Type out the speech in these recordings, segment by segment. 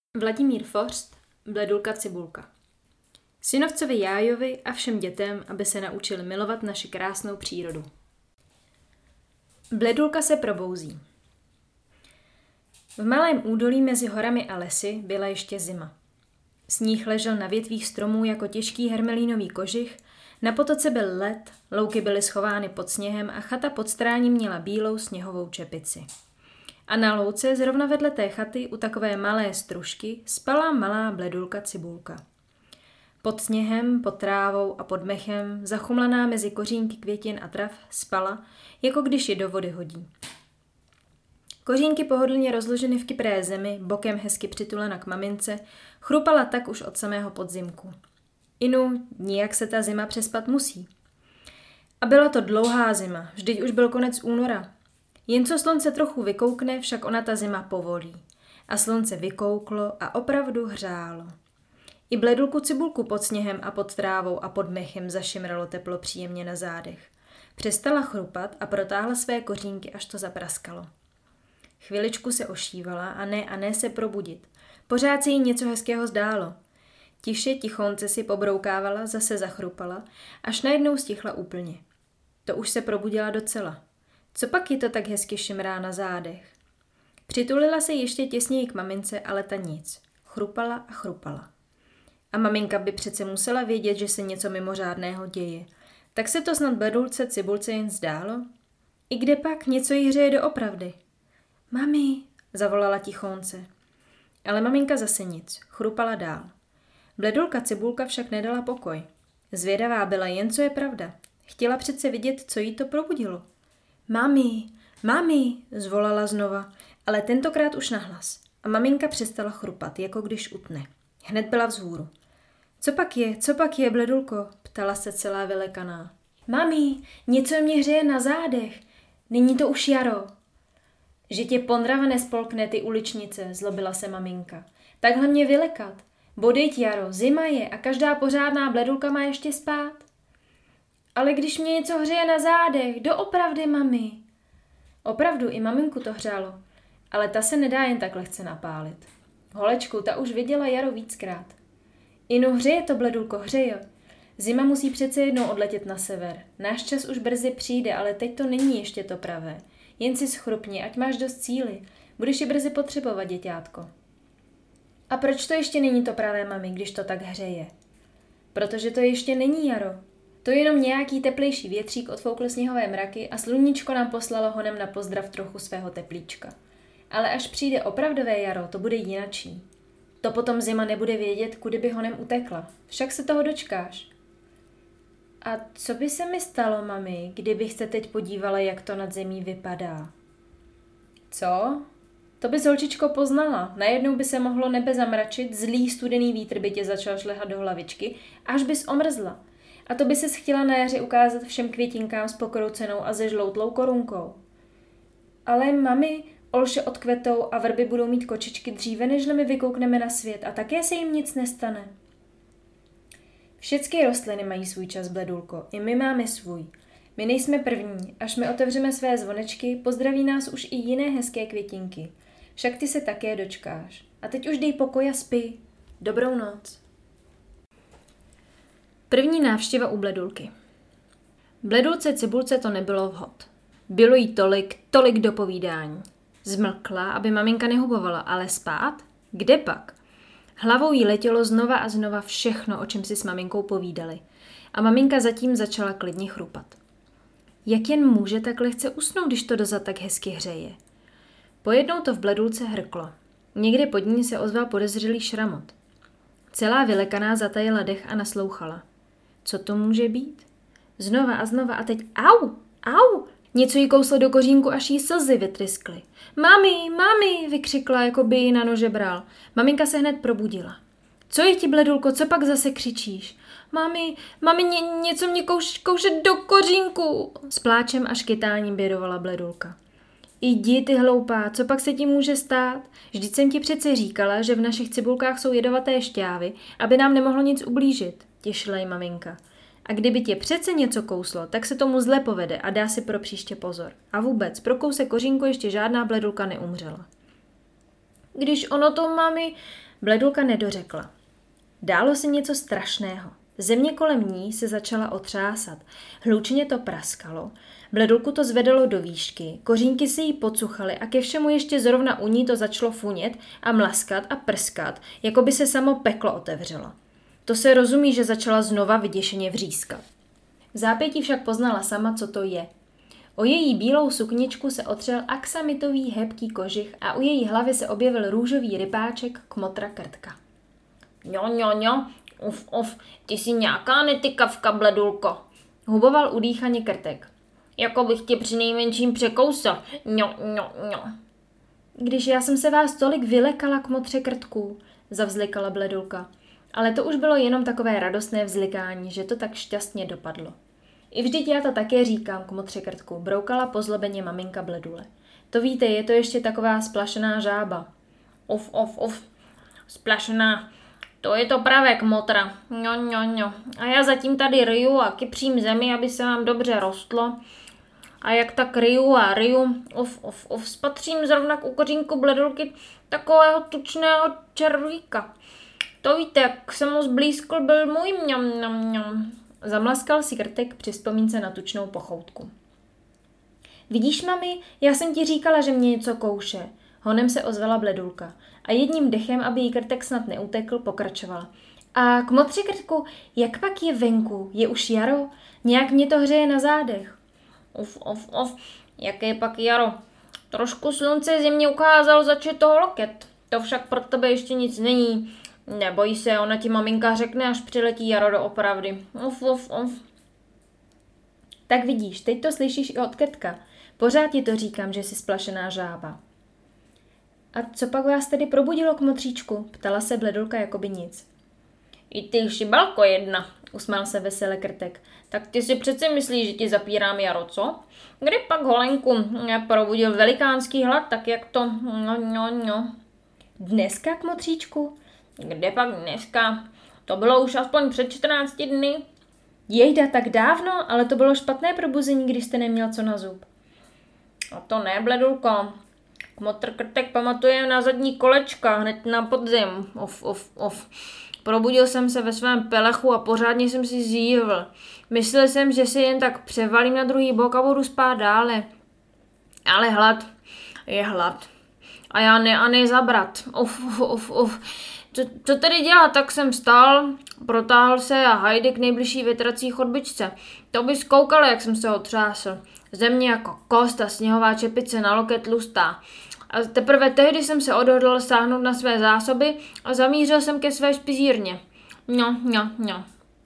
Vladimír Forst, Bledulka Cibulka. Synovcovi Jájovi a všem dětem, aby se naučili milovat naši krásnou přírodu. Bledulka se probouzí. V malém údolí mezi horami a lesy byla ještě zima. Sníh ležel na větvích stromů jako těžký hermelínový kožich, na potoce byl led, louky byly schovány pod sněhem a chata pod stráním měla bílou sněhovou čepici. A na louce zrovna vedle té chaty u takové malé stružky spala malá Bledulka Cibulka. Pod sněhem, pod trávou a pod mechem, zachumlaná mezi kořínky květin a trav, spala, jako když ji do vody hodí. Kořínky pohodlně rozloženy v kypré zemi, bokem hezky přitulena k mamince, chrupala tak už od samého podzimku. Inu, nijak se ta zima přespat musí. A byla to dlouhá zima, vždyť už byl konec února. Jen co slunce trochu vykoukne, však ona ta zima povolí. A slunce vykouklo a opravdu hřálo. I Bledulku Cibulku pod sněhem a pod trávou a pod mechem zašimralo teplo příjemně na zádech. Přestala chrupat a protáhla své kořínky, až to zapraskalo. Chviličku se ošívala a ne se probudit. Pořád se jí něco hezkého zdálo. Tiše, tichonce si pobroukávala, zase zachrupala, až najednou stichla úplně. To už se probudila docela. Co pak ji to tak hezky šimrá na zádech? Přitulila se ještě těsněji k mamince, ale ta nic. Chrupala a chrupala. A maminka by přece musela vědět, že se něco mimořádného děje. Tak se to snad Bledulce Cibulce jen zdálo? I kde pak něco jí hřeje doopravdy? Mami, zavolala tichonce. Ale maminka zase nic, chrupala dál. Bledulka Cibulka však nedala pokoj. Zvědavá byla jen, co je pravda. Chtěla přece vidět, co jí to probudilo. Mami, zvolala znova, ale tentokrát už nahlas. A maminka přestala chrupat, jako když utne. Hned byla vzhůru. Co pak je, Bledulko? Ptala se celá vylekaná. Mami, něco mě hřeje na zádech. Není to už jaro. Že tě pondrava nespolkne, ty uličnice, zlobila se maminka. Takhle mě vylekat. Bodejť jaro, zima je a každá pořádná Bledulka má ještě spát. Ale když mě něco hřeje na zádech, doopravdy, mami. Opravdu, i maminku to hřálo, ale ta se nedá jen tak lehce napálit. Holečku, ta už viděla jaro víckrát. Inu, hřeje to, Bledulko, hřeje. Zima musí přece jednou odletět na sever. Náš čas už brzy přijde, ale teď to není ještě to pravé. Jen si schrupni, ať máš dost síly. Budeš ji brzy potřebovat, děťátko. A proč to ještě není to pravé, mami, když to tak hřeje? Protože to ještě není jaro. To je jenom nějaký teplejší větřík odfoukl sněhové mraky a sluníčko nám poslalo honem na pozdrav trochu svého teplíčka. Ale až přijde opravdové jaro, to bude jinačí. To potom zima nebude vědět, kudy by honem utekla. Však se toho dočkáš. A co by se mi stalo, mami, kdybych se teď podívala, jak to nad zemí vypadá? Co? To bys, holčičko, poznala. Najednou by se mohlo nebe zamračit, zlý studený vítr by tě začal šlehat do hlavičky, až bys omrzla. A to by ses chtěla na jaře ukázat všem květinkám s pokroucenou a zežloutlou korunkou. Ale mami, olše odkvetou a vrby budou mít kočičky dříve, než my vykoukneme na svět a také se jim nic nestane. Všechny rostliny mají svůj čas, Bledulko, i my máme svůj. My nejsme první, až my otevřeme své zvonečky, pozdraví nás už i jiné hezké květinky. Však ty se také dočkáš. A teď už dej pokoj a spí. Dobrou noc. První návštěva u Bledulky. Bledulce Cibulce to nebylo vhod. Bylo jí tolik do povídání. Zmlkla, aby maminka nehubovala, ale spát? Kde pak? Hlavou jí letělo znova a znova všechno, o čem si s maminkou povídali. A maminka zatím začala klidně chrupat. Jak jen může tak lehce usnout, když to dozad tak hezky hřeje? Pojednou to v Bledulce hrklo. Někde pod ní se ozval podezřelý šramot. Celá vylekaná zatajila dech a naslouchala. Co to může být? Znova a teď au! Něco jí kouslo do kořínku, až jí slzy vytryskly. Mami, vykřikla, jako by ji na nože bral. Maminka se hned probudila. Co je ti, Bledulko, co pak zase křičíš? Mami, něco mě kouše do kořínku. S pláčem a škytáním bědovala Bledulka. Jdi, ty hloupá, co pak se ti může stát? Vždyť jsem ti přece říkala, že v našich cibulkách jsou jedovaté šťávy, aby nám nemohlo nic ublížit, těšila jí maminka. A kdyby tě přece něco kouslo, tak se tomu zle povede a dá si pro příště pozor. A vůbec, pro kousek kořínku ještě žádná Bledulka neumřela. když ono to, mami... Bledulka nedořekla. Dálo se něco strašného. Země kolem ní se začala otřásat. Hlučně to praskalo. Bledulku to zvedalo do výšky, kořínky se jí pocuchaly a ke všemu ještě zrovna u ní to začalo funět a mlaskat a prskat, jako by se samo peklo otevřelo. To se rozumí, že začala znova vyděšeně vřískat. V zápětí však poznala sama, co to je. O její bílou sukničku se otřel aksamitový hebký kožich a u její hlavy se objevil růžový rybáček kmotra Krtka. Ňo, uf, ty jsi nějaká netykavka, Bledulko, huboval udýchaně Krtek. Jako bych tě přinejmenším překousl, ňo. Když já jsem se vás tolik vylekala, kmotře Krtku, zavzlikala Bledulka. Ale to už bylo jenom takové radostné vzlikání, že to tak šťastně dopadlo. I vždyť já to také říkám, kmotře Krtku, broukala pozlobeně maminka Bledule. To víte, je to ještě taková splašená žába. Uf, splašená. To je to pravé, kmotra. Ňo. A já zatím tady ryju a kypřím zemi, aby se vám dobře rostlo. A jak tak ryju, uf, spatřím zrovna u kořínku Bledulky takového tučného červíka. To víte, jak se mu zblízkl byl můj ňam. Zamlaskal si Krtek při vzpomínce na tučnou pochoutku. Vidíš, mami, já jsem ti říkala, že mě něco kouše. Honem se ozvala Bledulka a jedním dechem, aby jí Krtek snad neutekl, pokračovala. A kmotře Krtku, jak pak je venku? Je už jaro? Nějak mě to hřeje na zádech. Uf, jaké pak jaro. Trošku slunce země ukázalo začít toho loket. To však pro tebe ještě nic není. Neboj se, ona ti maminka řekne, až přiletí jaro doopravdy. Uf. Tak vidíš, teď to slyšíš i od Krtka. Pořád ti to říkám, že jsi splašená žába. A co pak vás tedy probudilo, kmotříčku? Ptala se Bledulka jakoby nic. I ty šibalko jedna, usmál se vesele Krtek. Tak ty si přece myslíš, že ti zapírám jaro, co? Kdy pak, holenku, mě probudil velikánský hlad, tak jak to... No. Dneska, kmotříčku? Kde pak dneska? To bylo už aspoň před 14 dny. Jejda, tak dávno, ale to bylo špatné probuzení, když jste neměl co na zub. A to ne, Bledulko. Kmotr Krtek pamatuje na zadní kolečka, hned na podzim. Uf. Probudil jsem se ve svém pelechu a pořádně jsem si zjívl. Myslel jsem, že se jen tak převalím na druhý bok a budu spát dále. Ale hlad je hlad. A já ne zabrat. Uf. Co tedy dělat? Tak jsem vstal, protáhl se a hajdy k nejbližší větrací chodbičce. To bys koukal, jak jsem se otřásl. Země jako kost a sněhová čepice na loket tlustá. A teprve tehdy jsem se odhodlal sáhnout na své zásoby a zamířil jsem ke své špižírně. No.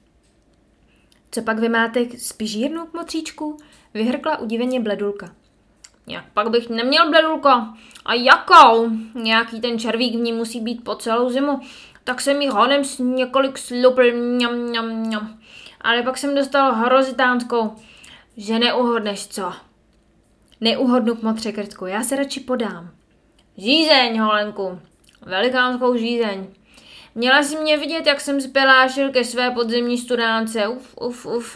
Co pak vy máte špižírnu, kmotříčku? Vyhrkla udiveně Bledulka. Jak pak bych neměl, Bledulko? A jakou? Nějaký ten červík v ní musí být po celou zimu. Tak jsem jí honem s několik slupl. Ňam. Ale pak jsem dostal hrozitánskou, že neuhodneš, co? Neuhodnu, kmotře Krtku, já se radši podám. Žízeň, holenku. Velikánskou žízeň. Měla si mě vidět, jak jsem zpelášil ke své podzemní studánce. Uf.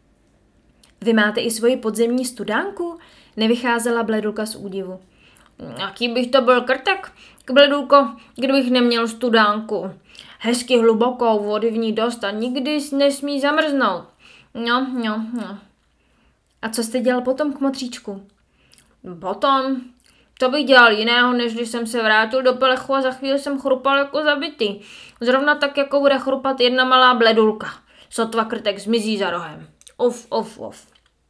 Vy máte i svoji podzemní studánku? Nevycházela Bledulka z údivu. Jaký bych to byl Krtek, Bledulko, kdybych neměl studánku. Hezky hlubokou, vody v ní dost a nikdy nesmí zamrznout. No. A co jste dělal potom, kmotříčku? Potom? To bych dělal jiného, než když jsem se vrátil do pelechu a za chvíli jsem chrupal jako zabitý. Zrovna tak, jako bude chrupat jedna malá Bledulka. Sotva Krtek zmizí za rohem. Uf.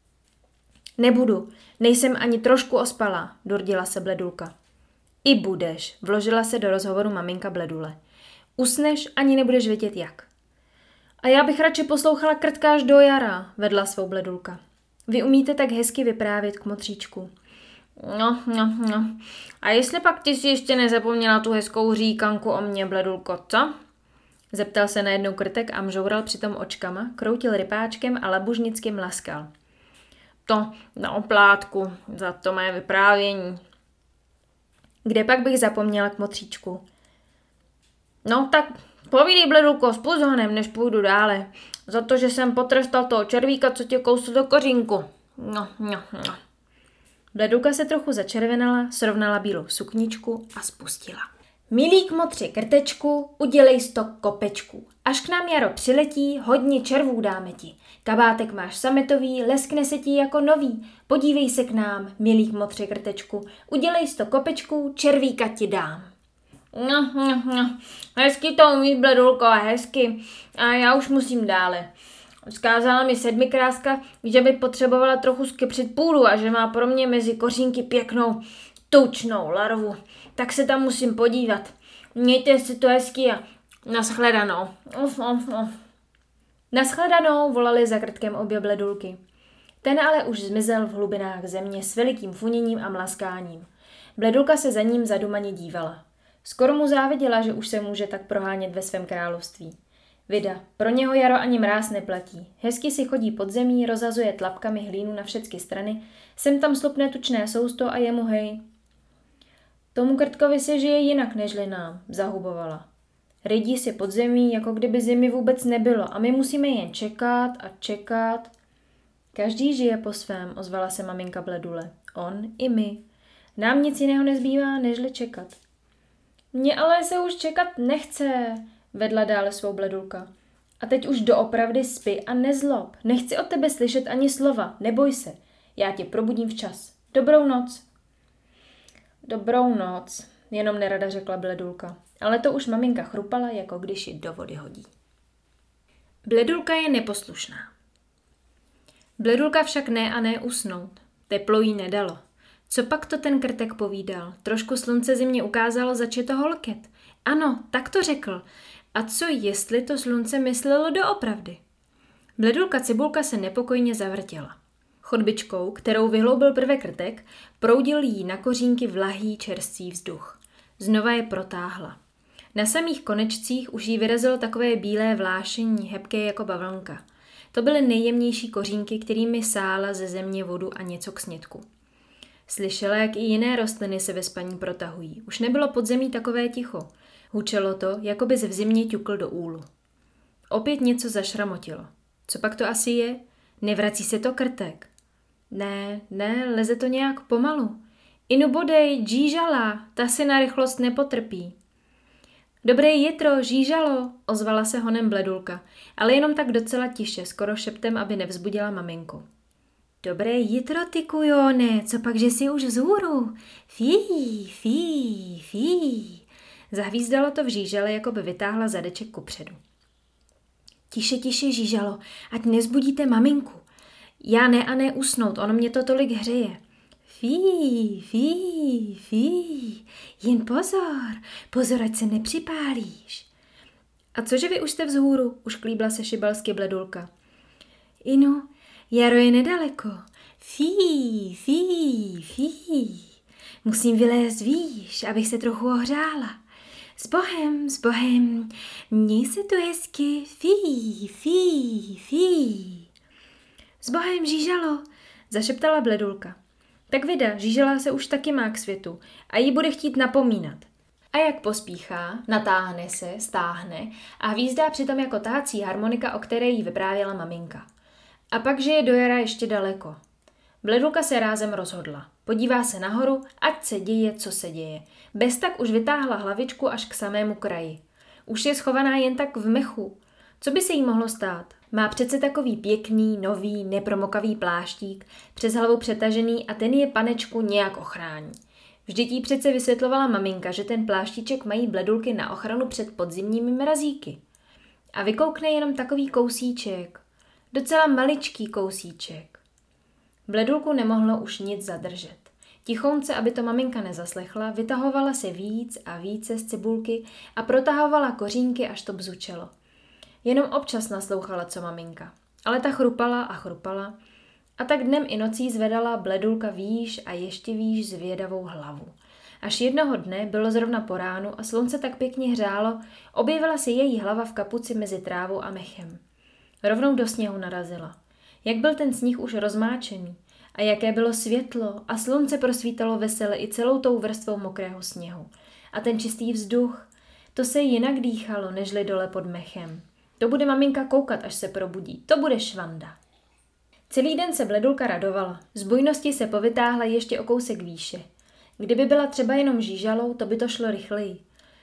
Nebudu, nejsem ani trošku ospalá, durdila se Bledulka. I budeš, vložila se do rozhovoru maminka Bledule. Usneš, ani nebudeš vědět jak. A já bych radši poslouchala Krtka až do jara, vedla svou Bledulka. Vy umíte tak hezky vyprávět, kmotříčku. No. A jestli pak ty si ještě nezapomněla tu hezkou říkanku o mě, Bledulko, co? Zeptal se najednou Krtek a mžoural přitom očkama, kroutil rypáčkem a labužnicky mlaskal. To na oplátku, za to mé vyprávění. Kde pak bych zapomněla, kmotříčku? No tak povídej, Bledulko, s honem, než půjdu dále. Za to, že jsem potrestal toho červíka, co tě kousl do kořínku. No. Bledulka se trochu začervenala, srovnala bílou sukničku a spustila. Milý kmotři krtečku, udělej 100 kopečků. Až k nám jaro přiletí, hodně červů dáme ti. Kabátek máš sametový, leskne se ti jako nový. Podívej se k nám, milý kmotři krtečku, udělej 100 kopečků, červíka ti dám. No. Hezky to umíš, Bledulko, hezky. A já už musím dále. Vzkázala mi sedmikráska, že by potřebovala trochu skypřit půdu a že má pro mě mezi kořínky pěknou tučnou larvu. Tak se tam musím podívat. Mějte si to hezky a nashledanou. Nashledanou, volali za krtkem obě Bledulky. Ten ale už zmizel v hlubinách země s velikým funěním a mlaskáním. Bledulka se za ním zadumaně dívala. Skoro mu záviděla, že už se může tak prohánět ve svém království. Vida, pro něho jaro ani mráz neplatí. Hezky si chodí pod zemí, rozhazuje tlapkami hlínu na všechny strany, sem tam slupne tučné sousto a jemu hej. Tomu krtkovi se žije jinak nežli nám, zahubovala. Rydí si pod zemí, jako kdyby zimy vůbec nebylo a my musíme jen čekat a čekat. Každý žije po svém, ozvala se maminka Bledule. On i my. Nám nic jiného nezbývá, nežli čekat. Mně ale se už čekat nechce, vedla dále svou Bledulka. A teď už doopravdy spí a nezlob. Nechci od tebe slyšet ani slova, neboj se. Já tě probudím včas. Dobrou noc. Dobrou noc, jenom nerada řekla Bledulka. Ale to už maminka chrupala, jako když ji do vody hodí. Bledulka je neposlušná. Bledulka však ne a ne usnout. Teplo jí nedalo. Co pak to ten krtek povídal? Trošku slunce zimě ukázalo, zač je to holket. Ano, tak to řekl. A co jestli to slunce myslelo doopravdy? Bledulka Cibulka se nepokojně zavrtěla. Chodbičkou, kterou vyhloubil prve krtek, proudil jí na kořínky vlahý čerstvý vzduch. Znova je protáhla. Na samých konečcích už jí vyrazilo takové bílé vlášení, hebké jako bavlnka. To byly nejjemnější kořínky, kterými sála ze země vodu a něco k snědku. Slyšela, jak i jiné rostliny se ve spaní protahují. Už nebylo pod zemí takové ticho. Hučelo to, jako by v zimě ťukl do úlu. Opět něco zašramotilo. Co pak to asi je? Nevrací se to krtek? Ne, leze to nějak pomalu. Inu bodej, žížala, ta si na rychlost nepotrpí. Dobré jitro, žížalo, ozvala se honem Bledulka, ale jenom tak docela tiše, skoro šeptem, aby nevzbudila maminku. Dobré jitro, ty kujone, co pak, že jsi už vzhůru? Fí. Zahvízdalo to v žížale, jako by vytáhla zadeček kupředu. Tiše, žížalo, ať nezbudíte maminku. Já ne a ne usnout, ono mě to tolik hřeje. Fí. Jen pozor, ať se nepřipálíš. A cože vy už jste vzhůru, už klíbla se šibalsky Bledulka. Inu, jaro je nedaleko. Fí. Musím vylézt výš, abych se trochu ohřála. S Bohem, měj se tu hezky, fí. S Bohem, žížalo, zašeptala Bledulka. Tak Vida, žížela se už taky má k světu a jí bude chtít napomínat. A jak pospíchá, natáhne se, stáhne a hvízdá přitom jako tahací harmonika, o které jí vyprávěla maminka. A pak, že je do jara ještě daleko. Bledulka se rázem rozhodla. Podívá se nahoru, ať se děje, co se děje. Bez tak už vytáhla hlavičku až k samému kraji. Už je schovaná jen tak v mechu. Co by se jí mohlo stát? Má přece takový pěkný, nový, nepromokavý pláštík, přes hlavu přetažený a ten je panečku nějak ochrání. Vždyť jí přece vysvětlovala maminka, že ten pláštíček mají Bledulky na ochranu před podzimními mrazíky. A vykoukne jenom takový kousíček. Docela maličký kousíček. Bledulku nemohlo už nic zadržet. Tichounce, aby to maminka nezaslechla, vytahovala se víc a více z cibulky a protahovala kořínky, až to bzučelo. Jenom občas naslouchala, co maminka. Ale ta chrupala a tak dnem i nocí zvedala Bledulka výš a ještě výš zvědavou hlavu. Až jednoho dne bylo zrovna po ránu a slunce tak pěkně hřálo, objevila se její hlava v kapuci mezi trávou a mechem. Rovnou do sněhu narazila. Jak byl ten sníh už rozmáčený a jaké bylo světlo a slunce prosvítalo vesele i celou tou vrstvou mokrého sněhu. A ten čistý vzduch, to se jinak dýchalo, nežli dole pod mechem. To bude maminka koukat, až se probudí. To bude švanda. Celý den se Bledulka radovala. Z bujnosti se povytáhla ještě o kousek výše. Kdyby byla třeba jenom žížalou, to by to šlo rychleji.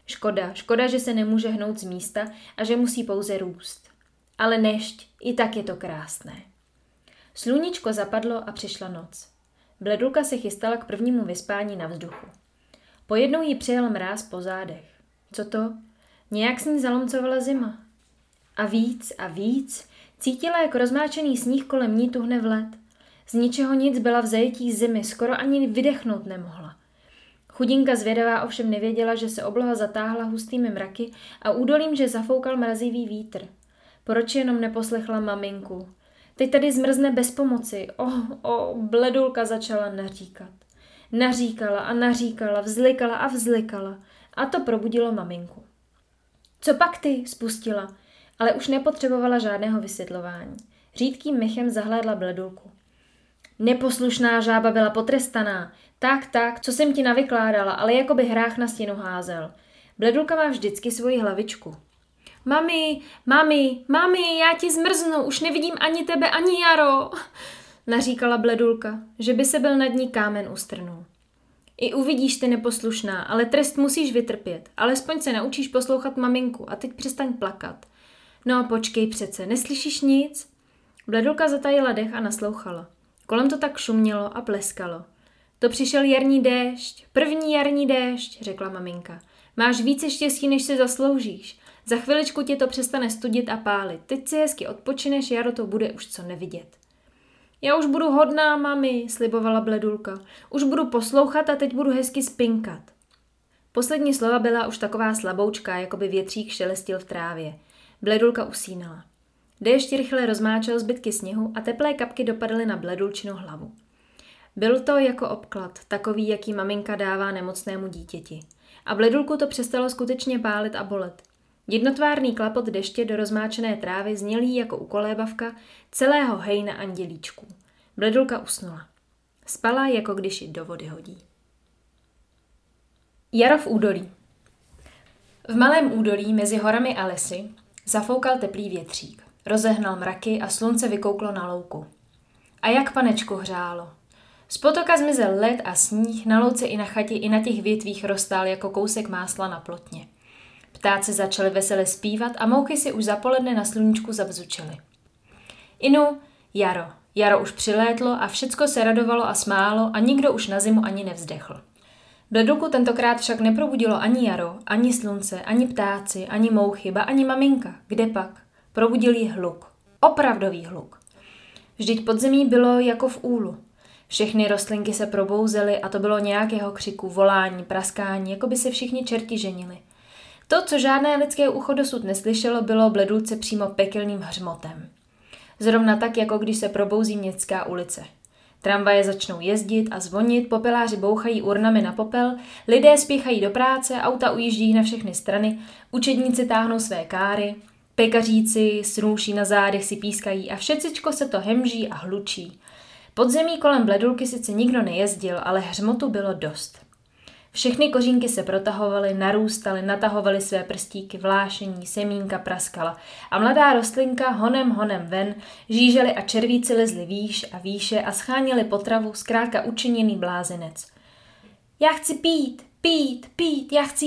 Škoda, že se nemůže hnout z místa a že musí pouze růst. Ale nešť, i tak je to krásné. Sluníčko zapadlo a přišla noc. Bledulka se chystala k prvnímu vyspání na vzduchu. Pojednou jí přijel mráz po zádech. Co to? Nějak s ní zalomcovala zima. A víc, cítila, jak rozmáčený sníh kolem ní tuhne v led. Z ničeho nic byla v zajetí zimy, skoro ani vydechnout nemohla. Chudinka zvědavá ovšem nevěděla, že se obloha zatáhla hustými mraky a údolím, že zafoukal mrazivý vítr. Proč jenom neposlechla maminku? Teď tady zmrzne bez pomoci. Bledulka začala naříkat. Naříkala, vzlikala a to probudilo maminku. Co pak ty? Spustila, ale už nepotřebovala žádného vysvětlování. Řídkým mychem zahlédla Bledulku. Neposlušná žába byla potrestaná. Tak, co jsem ti navykládala, ale jako by hrách na stěnu házel. Bledulka má vždycky svoji hlavičku. Mami, já ti zmrznu, už nevidím ani tebe, ani Jaro, naříkala Bledulka, že by se byl nad ní kámen ustrnul. I uvidíš, ty neposlušná, ale trest musíš vytrpět, alespoň se naučíš poslouchat maminku a teď přestaň plakat. No počkej přece, neslyšíš nic? Bledulka zatajila dech a naslouchala. Kolem to tak šumělo a pleskalo. To přišel jarní déšť, první jarní déšť, řekla maminka. Máš více štěstí, než si zasloužíš. Za chviličku tě to přestane studit a pálit. Teď si hezky odpočineš, Jaro to bude už co nevidět. Já už budu hodná, mami, slibovala Bledulka. Už budu poslouchat a teď budu hezky spinkat. Poslední slova byla už taková slaboučka, jako by větřík šelestil v trávě. Bledulka usínala. Déšť rychle rozmáčel zbytky sněhu a teplé kapky dopadly na Bledulčinu hlavu. Byl to jako obklad, takový, jaký maminka dává nemocnému dítěti. A Bledulku to přestalo skutečně pálit a bolet. Jednotvárný klapot deště do rozmáčené trávy zněl jí jako ukolébavka celého hejna andělíčků. Bledulka usnula. Spala, jako když ji do vody hodí. Jaro v údolí. V malém údolí mezi horami a lesy zafoukal teplý větřík. Rozehnal mraky a slunce vykouklo na louku. A jak panečku hřálo. Z potoka zmizel led a sníh, na louce i na chatě i na těch větvích roztál jako kousek másla na plotně. Ptáci začali vesele zpívat a mouchy si už zapoledne na sluníčku zavzučely. Inu, Jaro. Jaro už přilétlo a všecko se radovalo a smálo a nikdo už na zimu ani nevzdechl. Bledulku tentokrát však neprobudilo ani Jaro, ani slunce, ani ptáci, ani mouchy, ba ani maminka. Kde pak? Probudil jí hluk. Opravdový hluk. Vždyť pod zemí bylo jako v úlu. Všechny rostlinky se probouzely a to bylo nějakého křiku, volání, praskání, jako by se všichni čerti ženili. To, co žádné lidské ucho dosud neslyšelo, bylo Bledulce přímo pekelným hřmotem. Zrovna tak, jako když se probouzí městská ulice. Tramvaje začnou jezdit a zvonit, popeláři bouchají urnami na popel, lidé spěchají do práce, auta ujíždí na všechny strany, učedníci táhnou své káry, pekaříci s nůší na zádech si pískají a všecičko se to hemží a hlučí. Pod zemí kolem Bledulky sice nikdo nejezdil, ale hřmotu bylo dost. Všechny kořínky se protahovaly, narůstaly, natahovaly své prstíky, vlášení, semínka praskala a mladá rostlinka honem ven, žížely a červíci lezly výš a výše a scháněli potravu, zkrátka učiněný blázinec. Já chci pít, já chci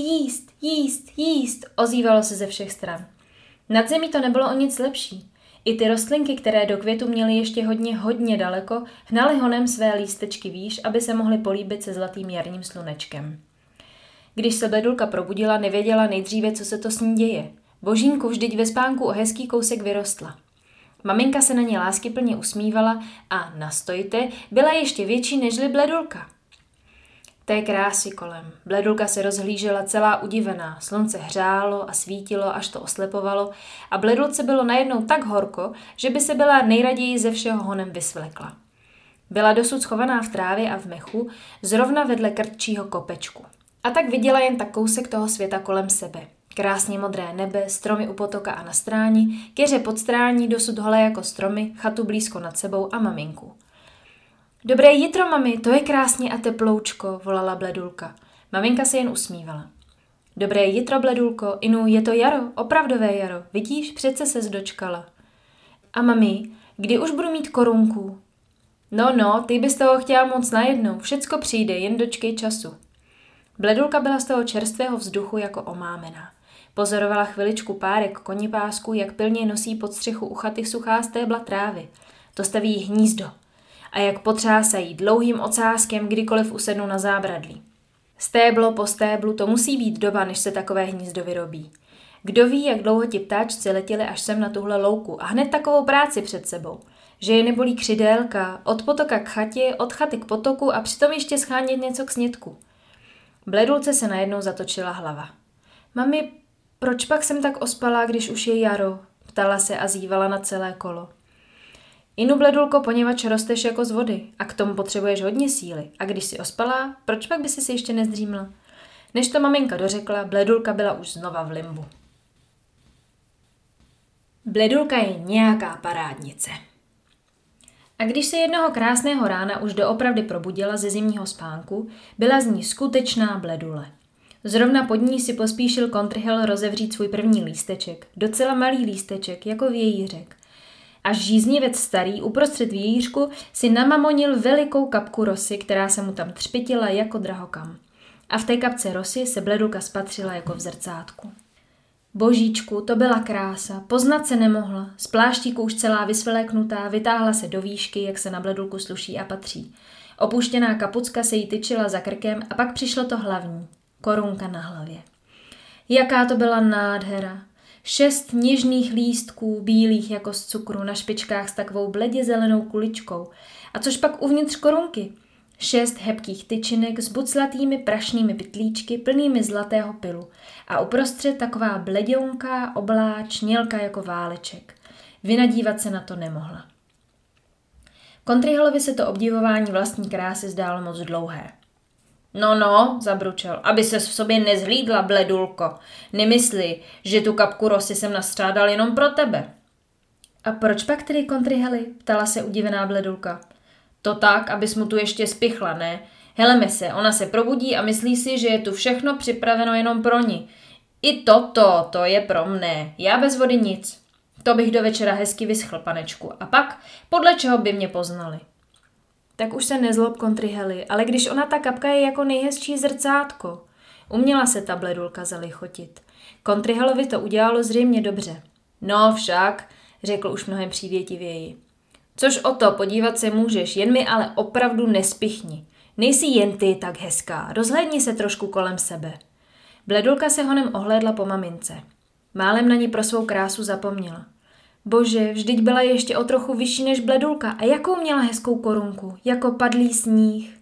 jíst, ozývalo se ze všech stran. Nad zemí to nebylo o nic lepší. I ty rostlinky, které do květu měly ještě hodně daleko, hnaly honem své lístečky výš, aby se mohly políbit se zlatým jarním slunečkem. Když se Bledulka probudila, nevěděla nejdříve, co se to s ní děje. Božínku, vždyť ve spánku o hezký kousek vyrostla. Maminka se na ně láskyplně usmívala a nastojte byla ještě větší nežli Bledulka. Té krásy kolem. Bledulka se rozhlížela celá udivená, slunce hřálo a svítilo, až to oslepovalo a Bledulce bylo najednou tak horko, že by se byla nejraději ze všeho honem vysvlekla. Byla dosud schovaná v trávě a v mechu, zrovna vedle krtčího kopečku. A tak viděla jen tak kousek toho světa kolem sebe. Krásně modré nebe, stromy u potoka a na stráni, keře pod strání, dosud holé jako stromy, chatu blízko nad sebou a maminku. Dobré jitro, mami, to je krásně a teploučko, volala Bledulka. Maminka se jen usmívala. Dobré jitro, Bledulko, Inu, je to Jaro, opravdové Jaro, vidíš, přece ses dočkala. A mami, kdy už budu mít korunku? No, ty bys toho chtěla moc najednou, všecko přijde, jen dočkej času. Bledulka byla z toho čerstvého vzduchu jako omámená. Pozorovala chviličku párek konipásků, jak pilně nosí pod střechu u chaty suchá stébla trávy. To staví hnízdo. A jak potřásají dlouhým ocáskem, kdykoliv usednou na zábradlí. Stéblo po stéblu, to musí být doba, než se takové hnízdo vyrobí. Kdo ví, jak dlouho ti ptáčci letěli až sem na tuhle louku a hned takovou práci před sebou. Že je nebolí křidélka, od potoka k chatě, od chaty k potoku a přitom ještě schánět něco k snědku. Bledulce se najednou zatočila hlava. Mami, proč pak jsem tak ospalá, když už je jaro? Ptala se a zívala na celé kolo. Inu, Bledulko, poněvadž rosteš jako z vody a k tomu potřebuješ hodně síly. A když jsi ospalá, proč pak by si ještě nezdřímla? Než to maminka dořekla, Bledulka byla už znova v limbu. Bledulka je nějaká parádnice. A když se jednoho krásného rána už doopravdy probudila ze zimního spánku, byla z ní skutečná bledule. Zrovna pod ní si pospíšil Kontrhel rozevřít svůj první lísteček, docela malý lísteček, jako vějířek. Až žíznivec starý uprostřed vějířku si namamonil velikou kapku rosy, která se mu tam třpitila jako drahokam. A v té kapce rosy se Bledulka spatřila jako v zrcátku. Božíčku, to byla krása, poznat se nemohla, z pláštíku už celá vysvléknutá, vytáhla se do výšky, jak se na Bledulku sluší a patří. Opuštěná kapucka se jí tyčila za krkem a pak přišlo to hlavní, korunka na hlavě. Jaká to byla nádhera. 6 něžných lístků, bílých jako z cukru, na špičkách s takovou bledě zelenou kuličkou. A což pak uvnitř korunky? 6 hebkých tyčinek s buclatými prašnými pytlíčky plnými zlatého pilu a uprostřed taková bleděunká obláč mělka jako váleček. Vynadívat se na to nemohla. Kontrhelovi se to obdivování vlastní krásy zdálo moc dlouhé. No, zabručel, aby ses v sobě nezhlídla, Bledulko. Nemysli, že tu kapku rosy jsem nastřádal jenom pro tebe. A proč pak tedy, Kontrheli? Ptala se udivená Bledulka. To tak, abys mu tu ještě spichla, ne? Heleme se, ona se probudí a myslí si, že je tu všechno připraveno jenom pro ní. I to je pro mne. Já bez vody nic. To bych do večera hezky vyschl, panečku. A pak, podle čeho by mě poznali? Tak už se nezlob, Kontrheli, ale když ona ta kapka je jako nejhezčí zrcátko. Uměla se ta Bledulka zalichotit. Kontrhelovi to udělalo zřejmě dobře. No však, řekl už mnohem přívětivěji. Což o to, podívat se můžeš, jen mi ale opravdu nespichni. Nejsi jen ty tak hezká, rozhlédni se trošku kolem sebe. Bledulka se honem ohlédla po mamince. Málem na ní pro svou krásu zapomněla. Bože, vždyť byla ještě o trochu vyšší než Bledulka a jakou měla hezkou korunku, jako padlý sníh.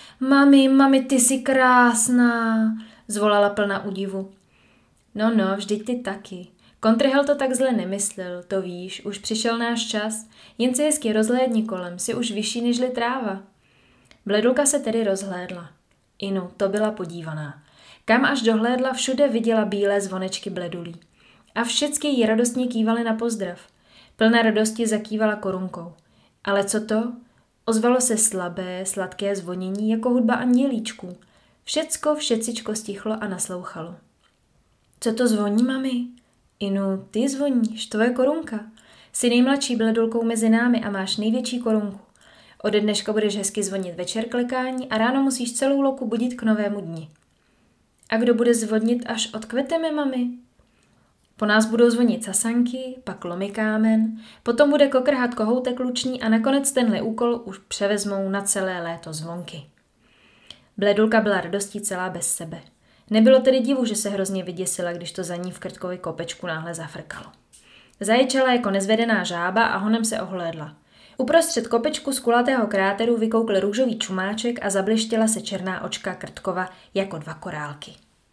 Mami, ty jsi krásná, zvolala plná údivu. No, vždyť ty taky. Kontrhel to tak zle nemyslel, to víš, už přišel náš čas, jen se hezky rozhlédni kolem, si už vyšší nežli tráva. Bledulka se tedy rozhlédla. Inu, to byla podívaná. Kam až dohlédla, všude viděla bílé zvonečky bledulí. A všecky jí radostně kývaly na pozdrav. Plná radosti zakývala korunkou. Ale co to? Ozvalo se slabé, sladké zvonění jako hudba andělíčků. Všecičko stichlo a naslouchalo. Co to zvoní, mami? Inu, ty zvoníš, to je korunka. Jsi nejmladší Bledulkou mezi námi a máš největší korunku. Ode dneška budeš hezky zvonit večer klekání a ráno musíš celou louku budit k novému dni. A kdo bude zvonit, až odkveteme, mami? Po nás budou zvonit sasanky, pak lomikámen, potom bude kokrhat kohoutek luční a nakonec tenhle úkol už převezmou na celé léto zvonky. Bledulka byla radostí celá bez sebe. Nebylo tedy divu, že se hrozně vyděsila, když to za ní v Krtkovi kopečku náhle zafrkalo. Zaječela jako nezvedená žába a honem se ohlédla. Uprostřed kopečku z kulatého kráteru vykoukl růžový čumáček a zablištěla se černá očka Krtkova jako 2 korálky.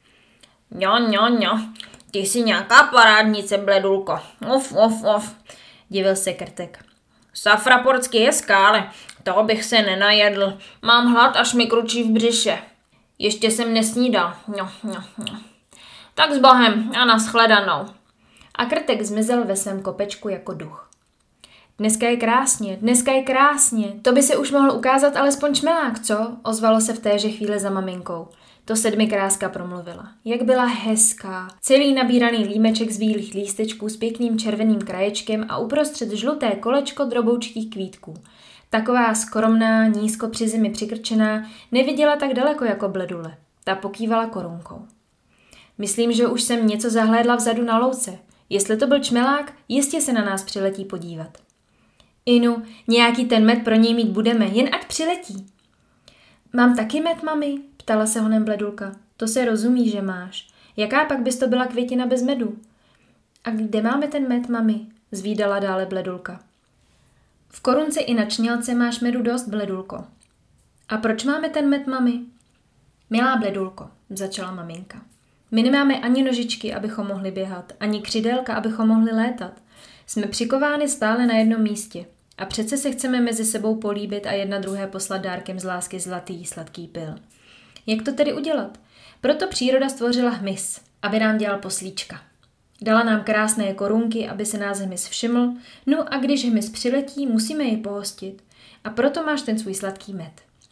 No, ty jsi nějaká parádnice, Bledulko. Of, divil se Krtek. Safraportsky je skále, toho bych se nenajedl. Mám hlad, až mi kručí v břiše. Ještě jsem nesnídal. No. Tak s Bohem a nashledanou. A Krtek zmizel ve svém kopečku jako duch. Dneska je krásně, to by se už mohl ukázat alespoň čmelák, co? Ozvalo se v téže chvíli za maminkou. To sedmikráska promluvila. Jak byla hezká. Celý nabíraný límeček z bílých lístečků s pěkným červeným kraječkem a uprostřed žluté kolečko droboučkých kvítků. Taková skromná, nízko při zemi přikrčená, neviděla tak daleko jako Bledule. Ta pokývala korunkou. Myslím, že už jsem něco zahlédla vzadu na louce. Jestli to byl čmelák, jistě se na nás přiletí podívat. Inu, nějaký ten med pro něj mít budeme, jen ať přiletí. Mám taky med, mami? Ptala se honem Bledulka. To se rozumí, že máš. Jaká pak bys to byla květina bez medu? A kde máme ten med, mami? Zvídala dále Bledulka. V korunce i na čnělce máš medu dost, Bledulko. A proč máme ten med, mami? Milá Bledulko, začala maminka. My nemáme ani nožičky, abychom mohli běhat, ani křidélka, abychom mohli létat. Jsme přikovány stále na jednom místě. A přece se chceme mezi sebou políbit a jedna druhé poslat dárkem z lásky zlatý, sladký pil. Jak to tedy udělat? Proto příroda stvořila hmyz, aby nám dělal poslíčka. Dala nám krásné korunky, aby se nás hmyz všiml, no a když hmyz přiletí, musíme jej pohostit. A proto máš ten svůj sladký med.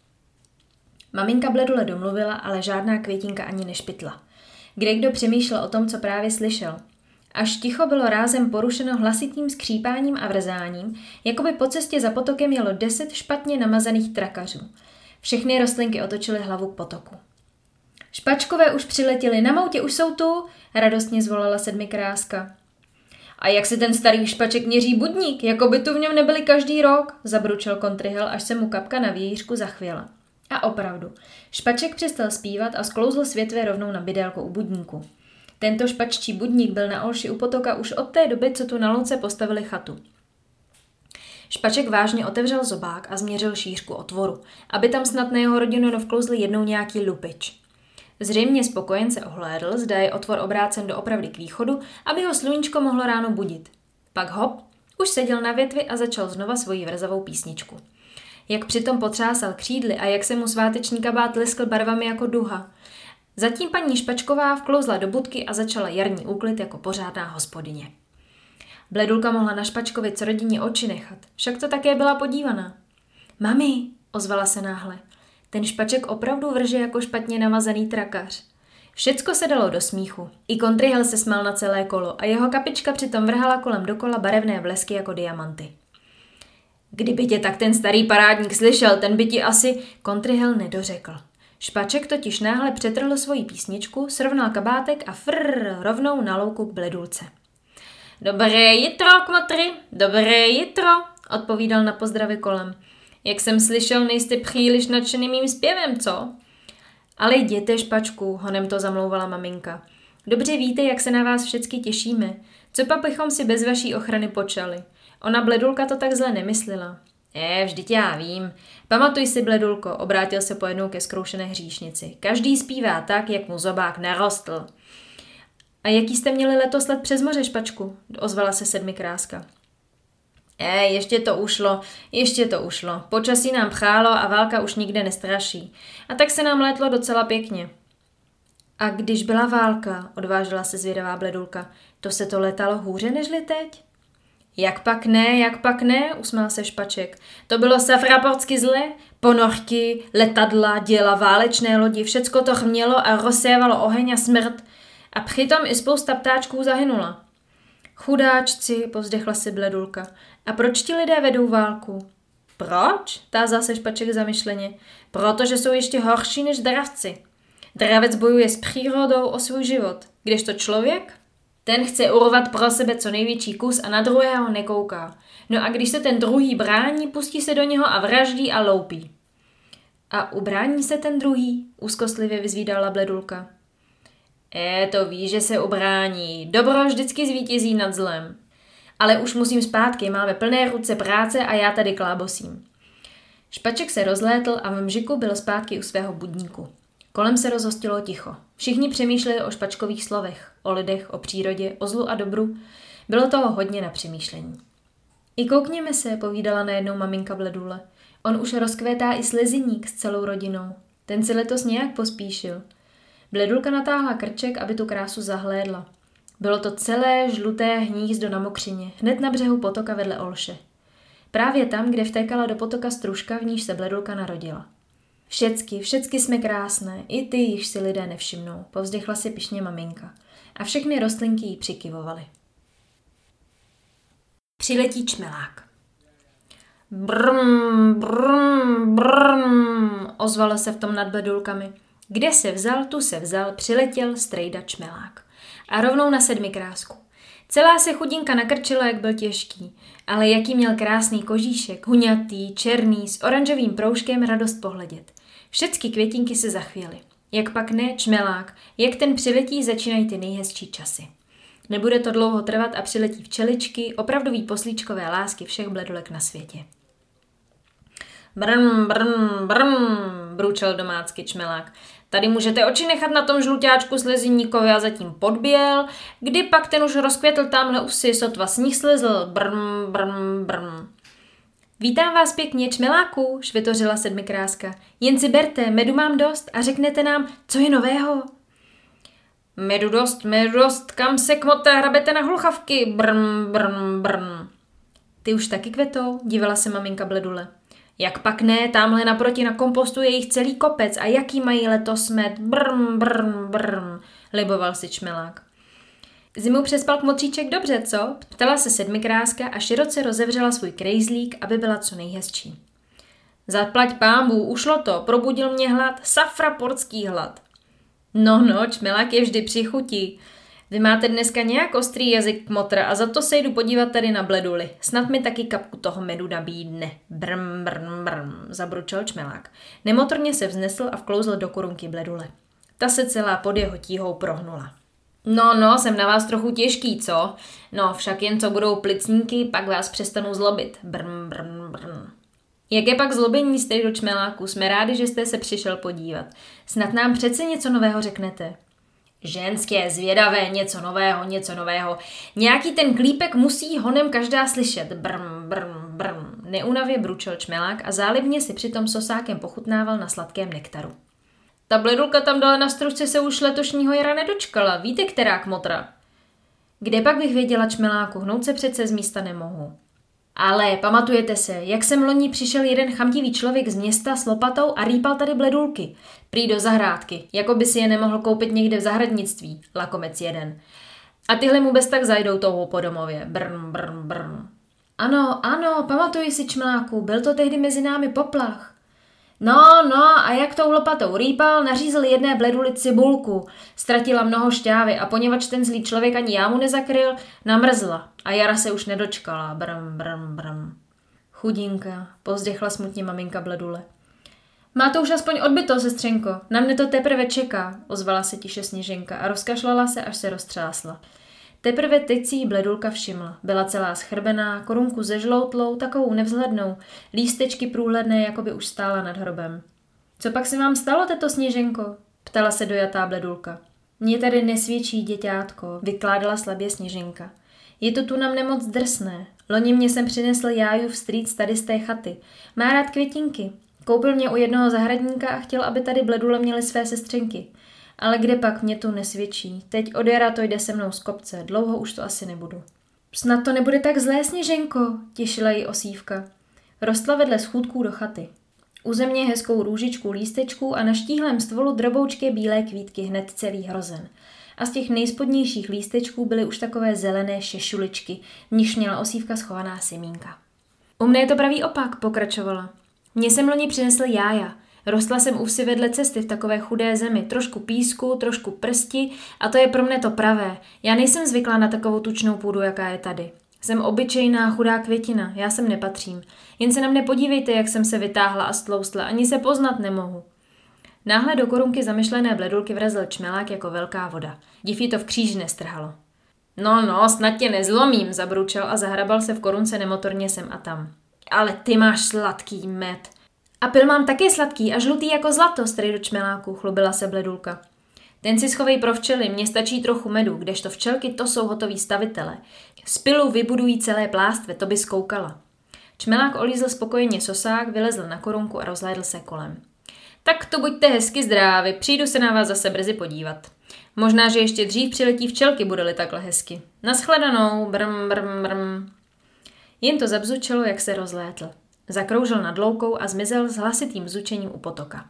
Maminka Bledule domluvila, ale žádná květinka ani nešpitla. Kdekdo přemýšlel o tom, co právě slyšel. Až ticho bylo rázem porušeno hlasitým skřípáním a vrzáním, jako by po cestě za potokem jelo 10 špatně namazaných trakařů. Všechny rostlinky otočily hlavu k potoku. Špačkové už přiletěli, na moutě už jsou tu, radostně zvolala sedmikráska. A jak se ten starý špaček měří budník, jako by tu v něm nebyli každý rok, zabručel Kontryhel, až se mu kapka na vějířku zachvěla. A opravdu, špaček přestal zpívat a sklouzl z větve rovnou na bydélko u budníku. Tento špaččí budník byl na Olši u potoka už od té doby, co tu na louce postavili chatu. Špaček vážně otevřel zobák a změřil šířku otvoru, aby tam snad na jeho rodinu nevklouzl jednou nějaký lupič. Zřejmě spokojen se ohlédl, zda je otvor obrácen doopravdy k východu, aby ho sluníčko mohlo ráno budit. Pak hop, už seděl na větvi a začal znova svoji vrzavou písničku. Jak přitom potřásal křídly a jak se mu sváteční kabát leskl barvami jako duha. Zatím paní Špačková vklouzla do budky a začala jarní úklid jako pořádná hospodyně. Bledulka mohla na Špačkovi rodině oči nechat, však to také byla podívaná. Mami, ozvala se náhle, ten Špaček opravdu vrže jako špatně namazaný trakař. Všecko se dalo do smíchu. I Kontryhel se smál na celé kolo a jeho kapička přitom vrhala kolem dokola barevné blesky jako diamanty. Kdyby tě tak ten starý parádník slyšel, ten by ti asi Kontryhel nedořekl. Špaček totiž náhle přetrhl svoji písničku, srovnal kabátek a rovnou na louku k Bledulce. Dobré jitro, kmotry, dobré jitro, odpovídal na pozdravy kolem. Jak jsem slyšel, nejste příliš nadšený mým zpěvem, co? Ale jděte, Špačku, honem to zamlouvala maminka. Dobře víte, jak se na vás všecky těšíme. Co pak bychom si bez vaší ochrany počali? Ona Bledulka to tak zle nemyslela. Vždyť já vím. Pamatuj si, Bledulko, obrátil se pojednou ke zkroušené hříšnici. Každý zpívá tak, jak mu zobák narostl. A jaký jste měli letos let přes moře, Špačku? Ozvala se sedmikráska. Ještě to ušlo. Počasí nám přálo a válka už nikde nestraší. A tak se nám létlo docela pěkně. A když byla válka, odvážila se zvědavá Bledulka, to se to letalo hůře nežli teď? Jak pak ne, usmál se Špaček. To bylo safraportsky zle, ponorky, letadla, děla, válečné lodi, všecko to hmělo a rozsévalo oheň a smrt. A přitom i spousta ptáčků zahynula. Chudáčci, povzdechla si Bledulka. A proč ti lidé vedou válku? Proč? Tázal se Špaček zamyšleně. Protože jsou ještě horší než dravci. Dravec bojuje s přírodou o svůj život, kdežto člověk? Ten chce urvat pro sebe co největší kus a na druhého nekouká. No a když se ten druhý brání, pustí se do něho a vraždí a loupí. A ubrání se ten druhý? Úzkostlivě vyzvídala Bledulka. To ví, že se ubrání. Dobro vždycky zvítězí nad zlem. Ale už musím zpátky, máme plné ruce práce a já tady klábosím. Špaček se rozlétl a v mžiku byl zpátky u svého budníku. Kolem se rozhostilo ticho. Všichni přemýšleli o Špačkových slovech, o lidech, o přírodě, o zlu a dobru. Bylo toho hodně na přemýšlení. I koukněme se, povídala najednou maminka Bledule. On už rozkvétá i sleziník s celou rodinou. Ten si letos nějak pospíšil. Bledulka natáhla krček, aby tu krásu zahlédla. Bylo to celé žluté hnízdo na mokřině, hned na břehu potoka vedle Olše. Právě tam, kde vtékala do potoka stružka, v níž se Bledulka narodila. Všecky jsme krásné, i ty již si lidé nevšimnou, povzdechla si pyšně maminka. A všechny rostlinky jí přikyvovaly. Přiletí čmelák. Brrm, brrm, brrm, ozvalo se v tom nad Bledulkami. Kde se vzal, tu se vzal, přiletěl strejda Čmelák. A rovnou na sedmikrásku. Celá se chudinka nakrčila, jak byl těžký, ale jaký měl krásný kožíšek, huňatý, černý, s oranžovým proužkem, radost pohledět. Všecky květinky se zachvěly. Jak pak ne, Čmelák, jak ten přiletí, začínají ty nejhezčí časy. Nebude to dlouho trvat a přiletí včeličky, opravdový poslíčkové lásky všech bledulek na světě. Brm, brm, brm, bručel domácky Čmelák. Tady můžete oči nechat na tom žluťáčku slezíníkovi a zatím podběl, kdy pak ten už rozkvětl tamhle usy, sotva sníh slezl, brm, brm, brm. Vítám vás pěkně, Čmeláku, švitořila sedmikráska. Jen si berte, medu mám dost a řeknete nám, co je nového. Medu dost, kam se kmote hrabete na hluchavky, brm, brm, brm. Ty už taky kvetou, divila se maminka Bledule. Jak pak ne, tamhle naproti na kompostu je jich celý kopec a jaký mají letos med, brm, brm, brm, liboval si Čmelák. Zimu přespal kmotříček dobře, co? Ptala se sedmikráska a široce rozevřela svůj krejzlík, aby byla co nejhezčí. Zaplať pánbů, ušlo to, probudil mě hlad, safraportský hlad. No, Čmelák je vždy při chuti. Vy máte dneska nějak ostrý jazyk, kmotr, a za to se jdu podívat tady na Bleduli. Snad mi taky kapku toho medu nabídne. Brm, brm, brm, zabručel Čmelák. Nemotorně se vznesl a vklouzl do korunky Bledule. Ta se celá pod jeho tíhou prohnula. No, jsem na vás trochu těžký, co? No, však jen co budou plicníky, pak vás přestanu zlobit. Brm, brm, brm. Jak je pak zlobení, strejdo Čmeláku, jsme rádi, že jste se přišel podívat. Snad nám přece něco nového řeknete. Ženské, zvědavé, něco nového. Nějaký ten klípek musí honem každá slyšet. Brm, brm, brm. Neunavě bručel Čmelák a zálibně si přitom sosákem pochutnával na sladkém nektaru. Ta Bledulka tam dole na stručce se už letošního jara nedočkala. Víte, která kmotra? Kde pak bych věděla, Čmeláku, hnout se přece z místa nemohu. Ale pamatujete se, jak sem loni přišel jeden chamtivý člověk z města s lopatou a rýpal tady Bledulky. Prý do zahrádky, jako by si je nemohl koupit někde v zahradnictví, lakomec jeden. A tyhle mu bez tak zajdou touhou po domově. Brm, brm, brm. Ano, pamatuji si, Čmeláku, byl to tehdy mezi námi poplach. No, a jak tou lopatou rýpal, nařízl jedné Bleduli cibulku. Ztratila mnoho šťávy a poněvadž ten zlý člověk ani jámu nezakryl, namrzla a jara se už nedočkala. Brm, brm, brm. Chudinka, povzdechla smutně maminka Bledule. Má to už aspoň odbyto, sestřenko, na mne to teprve čeká, ozvala se tiše Sněženka a rozkašlala se, až se roztřásla. Teprve teď si jí Bledulka všimla. Byla celá schrbená, korunku zežloutlou, takovou nevzhlednou, lístečky průhledné, jako by už stála nad hrobem. Co pak se vám stalo, teto Sněženko? Ptala se dojatá Bledulka. Mně tady nesvědčí, děťátko, vykládala slabě Sněženka. Je to tu na mne moc drsné. Loni mě sem přinesl Jáju vstříc tady z té chaty. Má rád květinky. Koupil mě u jednoho zahradníka a chtěl, aby tady Bledule měly své sestřenky. Ale kde pak, mě to nesvědčí. Teď od jara to jde se mnou z kopce, dlouho už to asi nebudu. Snad to nebude tak zlé, Sněženko, těšila jí Osívka. Rostla vedle schůdků do chaty. U země hezkou růžičku lístečků a na štíhlém stvolu droboučké bílé kvítky hned celý hrozen. A z těch nejspodnějších lístečků byly už takové zelené šešuličky, v nichž měla Osívka schovaná semínka. U mne je to pravý opak, pokračovala. Mně sem loni přinesl Jája. Rostla jsem u vsi vedle cesty v takové chudé zemi, trošku písku, trošku prsti a to je pro mne to pravé. Já nejsem zvyklá na takovou tučnou půdu, jaká je tady. Jsem obyčejná chudá květina, já sem nepatřím. Jen se na mne podívejte, jak jsem se vytáhla a stloustla, ani se poznat nemohu. Náhle do korunky zamyšlené Bledulky vrazil Čmelák jako velká voda. Div jí to v kříži nestrhalo. No, snad tě nezlomím, zabručel a zahrabal se v korunce nemotorně sem a tam. Ale ty máš sladký med. A pil mám taky sladký a žlutý jako zlato, strejdo Čmeláku, chlubila se Bledulka. Ten si schovej pro včely, mně stačí trochu medu, kdežto včelky to jsou hotoví stavitele. Z pilu vybudují celé plástve, to by zkoukala. Čmelák olízl spokojeně sosák, vylezl na korunku a rozhlédl se kolem. Tak to buďte hezky zdrávi, přijdu se na vás zase brzy podívat. Možná, že ještě dřív přiletí včelky, bude-li takhle hezky. Naschledanou, brm, brm, brm. Jen to zabzučelo, jak se rozlétl. Zakroužil nad loukou a zmizel s hlasitým bzučením u potoka.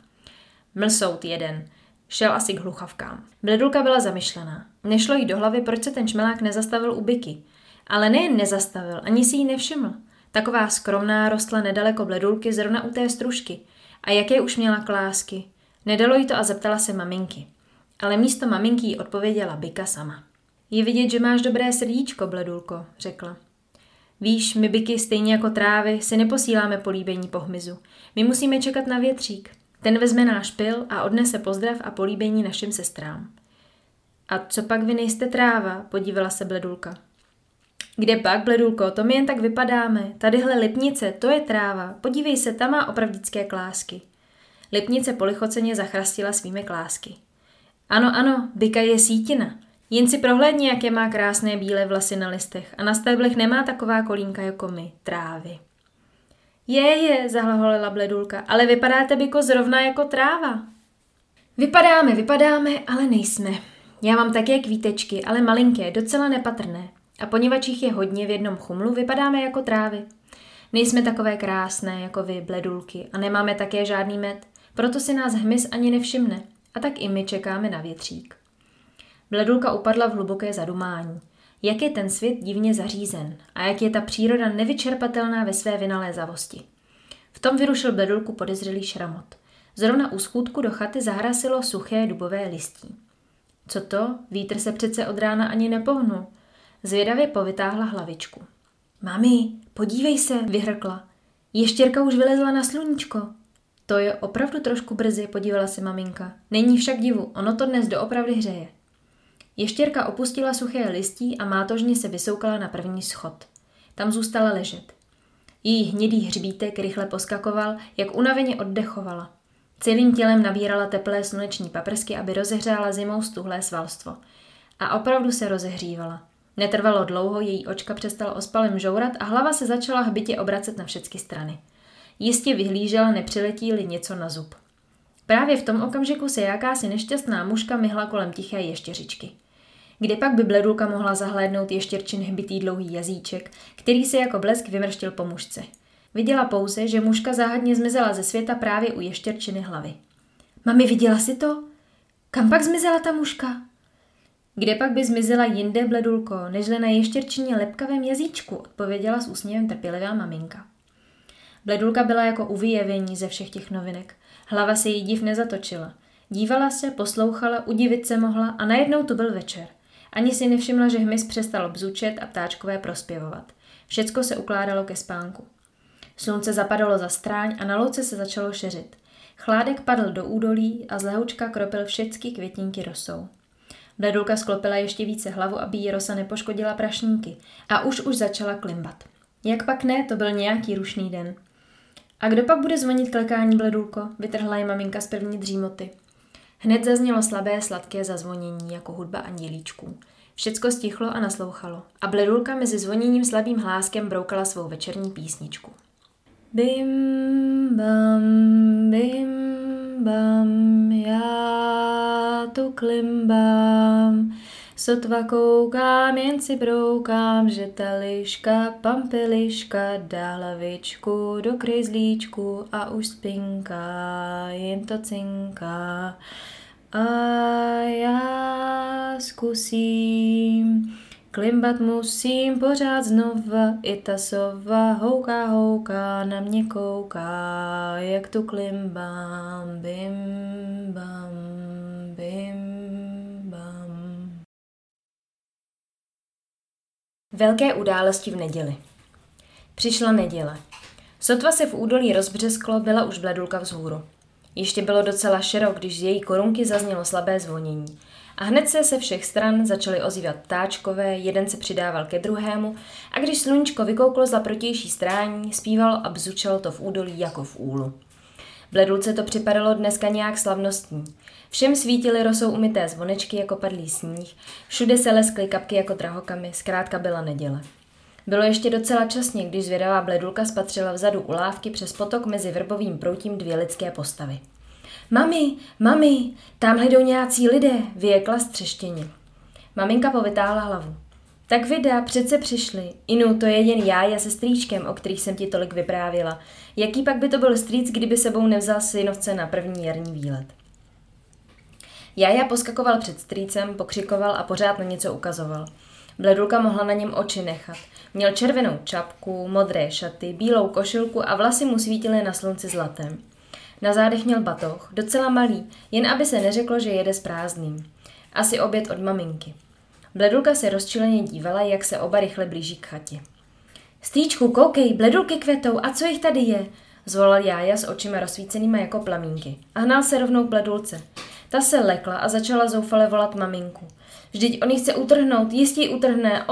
Mlsout jeden. Šel asi k hluchavkám. Bledulka byla zamyšlená. Nešlo jí do hlavy, proč se ten Čmelák nezastavil u byky. Ale nejen nezastavil, ani si jí nevšiml. Taková skromná rostla nedaleko Bledulky zrovna u té stružky. A jaké už měla klásky. Nedalo jí to a zeptala se maminky. Ale místo maminky jí odpověděla Bika sama. Je vidět, že máš dobré srdíčko, Bledulko, řekla. Víš, my byky, stejně jako trávy, si neposíláme políbení po hmyzu. My musíme čekat na větřík. Ten vezme náš pil a odnese pozdrav a políbení našim sestrám. A co pak vy nejste tráva, podívala se Bledulka. Kde pak, Bledulko, to my jen tak vypadáme. Tadyhle lipnice, to je tráva. Podívej se, tam má opravdické klásky. Lipnice polichoceně zachrastila svými klásky. Ano, Bika je sítina. Jen si prohlédni, jaké má krásné bílé vlasy na listech a na steblech nemá taková kolínka jako my, trávy. Je, zahlaholila Bledulka, ale vypadáte, Biko, zrovna jako tráva. Vypadáme, ale nejsme. Já mám také kvítečky, ale malinké, docela nepatrné. A poněvadž jich je hodně v jednom chumlu, vypadáme jako trávy. Nejsme takové krásné jako vy, Bledulky, a nemáme také žádný med, proto si nás hmyz ani nevšimne. A tak i my čekáme na větřík. Bledulka upadla v hluboké zadumání. Jak je ten svět divně zařízen a jak je ta příroda nevyčerpatelná ve své vynalézavosti. V tom vyrušil Bledulku podezřelý šramot. Zrovna u schůdku do chaty zahrasilo suché dubové listí. Co to? Vítr se přece od rána ani nepohnul. Zvědavě povytáhla hlavičku. Mami, podívej se, vyhrkla. Ještěrka už vylezla na sluníčko. To je opravdu trošku brzy, podívala se maminka. Není však divu, ono to dnes doopravdy hřeje. Ještěrka opustila suché listí a mátožně se vysoukala na první schod. Tam zůstala ležet. Její hnědý hřbítek rychle poskakoval, jak unaveně oddechovala. Celým tělem nabírala teplé sluneční paprsky, aby rozehřála zimou stuhlé svalstvo. A opravdu se rozehřívala. Netrvalo dlouho, její očka přestala ospalem žourat a hlava se začala hbitě obracet na všechny strany. Jistě vyhlížela, nepřiletí-li něco na zub. Právě v tom okamžiku se jakási nešťastná muška myhla kolem tiché ještěřičky. Kdy pak by Bledulka mohla zahlédnout ještěrčin hbitý dlouhý jazyček, který se jako blesk vymrštil po mušce. Viděla pouze, že muška záhadně zmizela ze světa právě u ještěrčiny hlavy. Mami, viděla jsi to? Kam pak zmizela ta muška? Kde pak by zmizela jinde, Bledulko, nežli na ještěrčině lepkavém jazyčku, odpověděla s úsměvem trpělivá maminka. Bledulka byla jako u vyjevení ze všech těch novinek. Hlava se jí div nezatočila. Dívala se, poslouchala, udivit se mohla a najednou tu byl večer. Ani si nevšimla, že hmyz přestal bzučet a ptáčkové prospěvovat. Všecko se ukládalo ke spánku. Slunce zapadalo za stráň a na louce se začalo šeřit. Chládek padl do údolí a z lehoučka kropil všechny květinky rosou. Bledulka sklopila ještě více hlavu, aby jí rosa nepoškodila prašníky a už začala klimbat. Jak pak ne, to byl nějaký rušný den. A kdo pak bude zvonit klekání, Bledulko? Vytrhla ji maminka z první dřímoty. Hned zaznělo slabé, sladké zazvonění, jako hudba andělíčků. Všecko stichlo a naslouchalo. A Bledulka mezi zvoněním slabým hláskem broukala svou večerní písničku. Bim, bam, já tu klimbám. Sotva koukám, jen si broukám, že ta liška, pampeliška dá hlavičku do kryzlíčku a už spinká, jen to cinká. A já zkusím, klimbat musím pořád znova, i ta sova houká, na mě kouká, jak tu klimbám, bim, bam, bim. Velké události v neděli. Přišla neděle. Sotva se v údolí rozbřesklo, byla už Bledulka vzhůru. Ještě bylo docela šero, když z její korunky zaznělo slabé zvonění. A hned se všech stran začaly ozývat ptáčkové, jeden se přidával ke druhému a když sluníčko vykouklo za protější strání, zpívalo a bzučelo to v údolí jako v úlu. Bledulce to připadalo dneska nějak slavnostní. Všem svítily rosou umyté zvonečky jako padlý sníh, všude se leskly kapky jako drahokamy, zkrátka byla neděle. Bylo ještě docela časně, když zvědavá Bledulka spatřila vzadu u lávky přes potok mezi vrbovým proutím dvě lidské postavy. Mami, tamhle jdou nějací lidé, vyjekla střeštěně. Maminka povytáhla hlavu. Tak vida, přece přišli. Inu, to je jen Jája se strýčkem, o kterých jsem ti tolik vyprávěla. Jaký pak by to byl strýc, kdyby sebou nevzal synovce na první jarní výlet? Jája poskakoval před strýcem, pokřikoval a pořád na něco ukazoval. Bledulka mohla na něm oči nechat. Měl červenou čapku, modré šaty, bílou košilku a vlasy mu svítily na slunci zlatem. Na zádech měl batoh, docela malý, jen aby se neřeklo, že jede s prázdným. Asi oběd od maminky. Bledulka se rozčileně dívala, jak se oba rychle blíží k chatě. Strýčku, koukej, bledulky kvetou, a co jich tady je? Zvolal Jája s očima rozsvícenýma jako plamínky a hnal se rovnou k bledulce. Ta se lekla a začala zoufale volat maminku. Vždyť on ji chce utrhnout, jistě ji utrhne,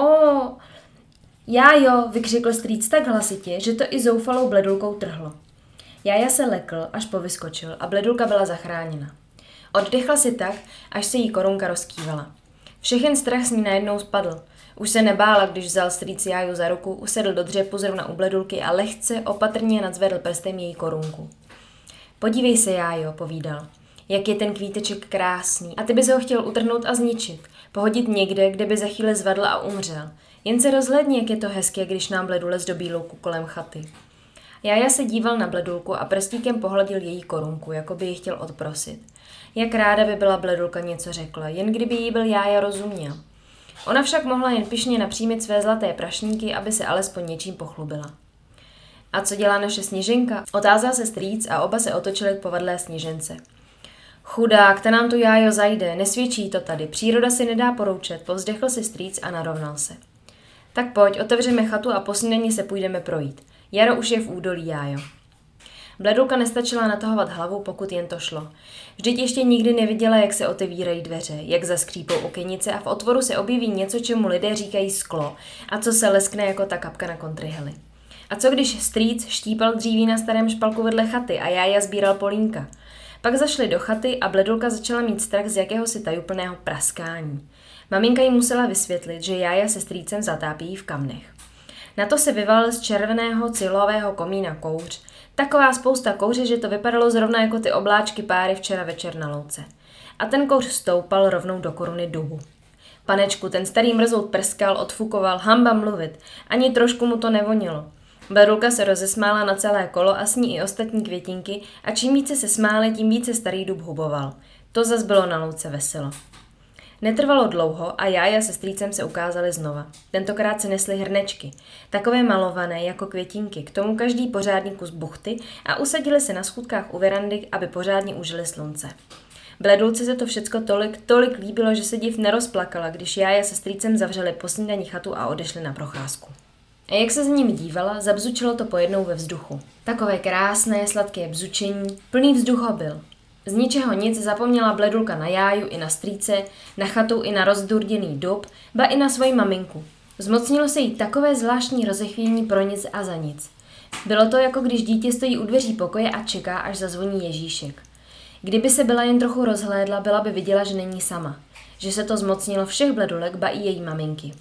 Jájo, vykřikl strýc tak hlasitě, že to i zoufalou bledulkou trhlo. Jája se lekl, až povyskočil a bledulka byla zachráněna. Oddechla si tak, až se jí korunka rozkývala. Všechen strach s ní najednou spadl. Už se nebála, když vzal strýc Jáju za ruku, usedl do dřepu zrovna u bledulky a lehce, opatrně nadzvedl prstem její korunku. Podívej se, Jájo, povídal, jak je ten kvíteček krásný a ty bys ho chtěl utrhnout a zničit, pohodit někde, kde by za chvíli zvadl a umřel. Jen se rozhlédni, jak je to hezké, když nám bledule zdobí louku kolem chaty. Jája se díval na bledulku a prstíkem pohladil její korunku, jako by ji chtěl odprosit. Jak ráda by byla bledulka něco řekla, jen kdyby jí byl Jája rozuměl. Ona však mohla jen pyšně napřímit své zlaté prašníky, aby se alespoň něčím pochlubila. A co dělá naše Sněženka? Otázal se strýc a oba se otočili k povadlé Sněžence. Chudák, ta nám tu Jájo zajde, nesvědčí to tady, příroda si nedá poroučet, povzdechl si strýc a narovnal se. Tak pojď, otevřeme chatu a po snídani se půjdeme projít. Jaro už je v údolí, Jájo. Bledulka nestačila natahovat hlavu, pokud jen to šlo. Vždyť ještě nikdy neviděla, jak se otevírají dveře, jak zaskřípou okenice a v otvoru se objeví něco, čemu lidé říkají sklo a co se leskne jako ta kapka na kontryheli. A co když strýc štípal dříví na starém špalku vedle chaty a Jája sbíral polínka. Pak zašli do chaty a bledulka začala mít strach z jakéhosi tajuplného praskání. Maminka jí musela vysvětlit, že Jája se strýcem zatápí v kamnech. Na to se vyvalil z červeného cilového komína kouř. Taková spousta kouře, že to vypadalo zrovna jako ty obláčky páry včera večer na louce. A ten kouř stoupal rovnou do koruny dubu. Panečku, ten starý mrzout prskal, odfukoval, hamba mluvit. Ani trošku mu to nevonilo. Bledulka se rozesmála na celé kolo a s ní i ostatní květinky a čím více se smáli, tím více starý dub huboval. To zas bylo na louce veselo. Netrvalo dlouho a Jája se strýcem se ukázali znova. Tentokrát se nesly hrnečky, takové malované jako květinky, k tomu každý pořádný kus buchty a usadili se na schůdkách u verandy, aby pořádně užili slunce. Bledulce se to všecko tolik líbilo, že se div nerozplakala, když Jája se strýcem zavřeli po snídani chatu a odešli na procházku. A jak se za ním dívala, zabzučilo to pojednou ve vzduchu. Takové krásné, sladké bzučení, plný vzduch ho byl. Z ničeho nic zapomněla bledulka na Jáju i na strýce, na chatu i na rozdurděný dub, ba i na svoji maminku. Zmocnilo se jí takové zvláštní rozechvění pro nic a za nic. Bylo to, jako když dítě stojí u dveří pokoje a čeká, až zazvoní Ježíšek. Kdyby se byla jen trochu rozhlédla, byla by viděla, že není sama. Že se to zmocnilo všech bledulek, ba i její maminky.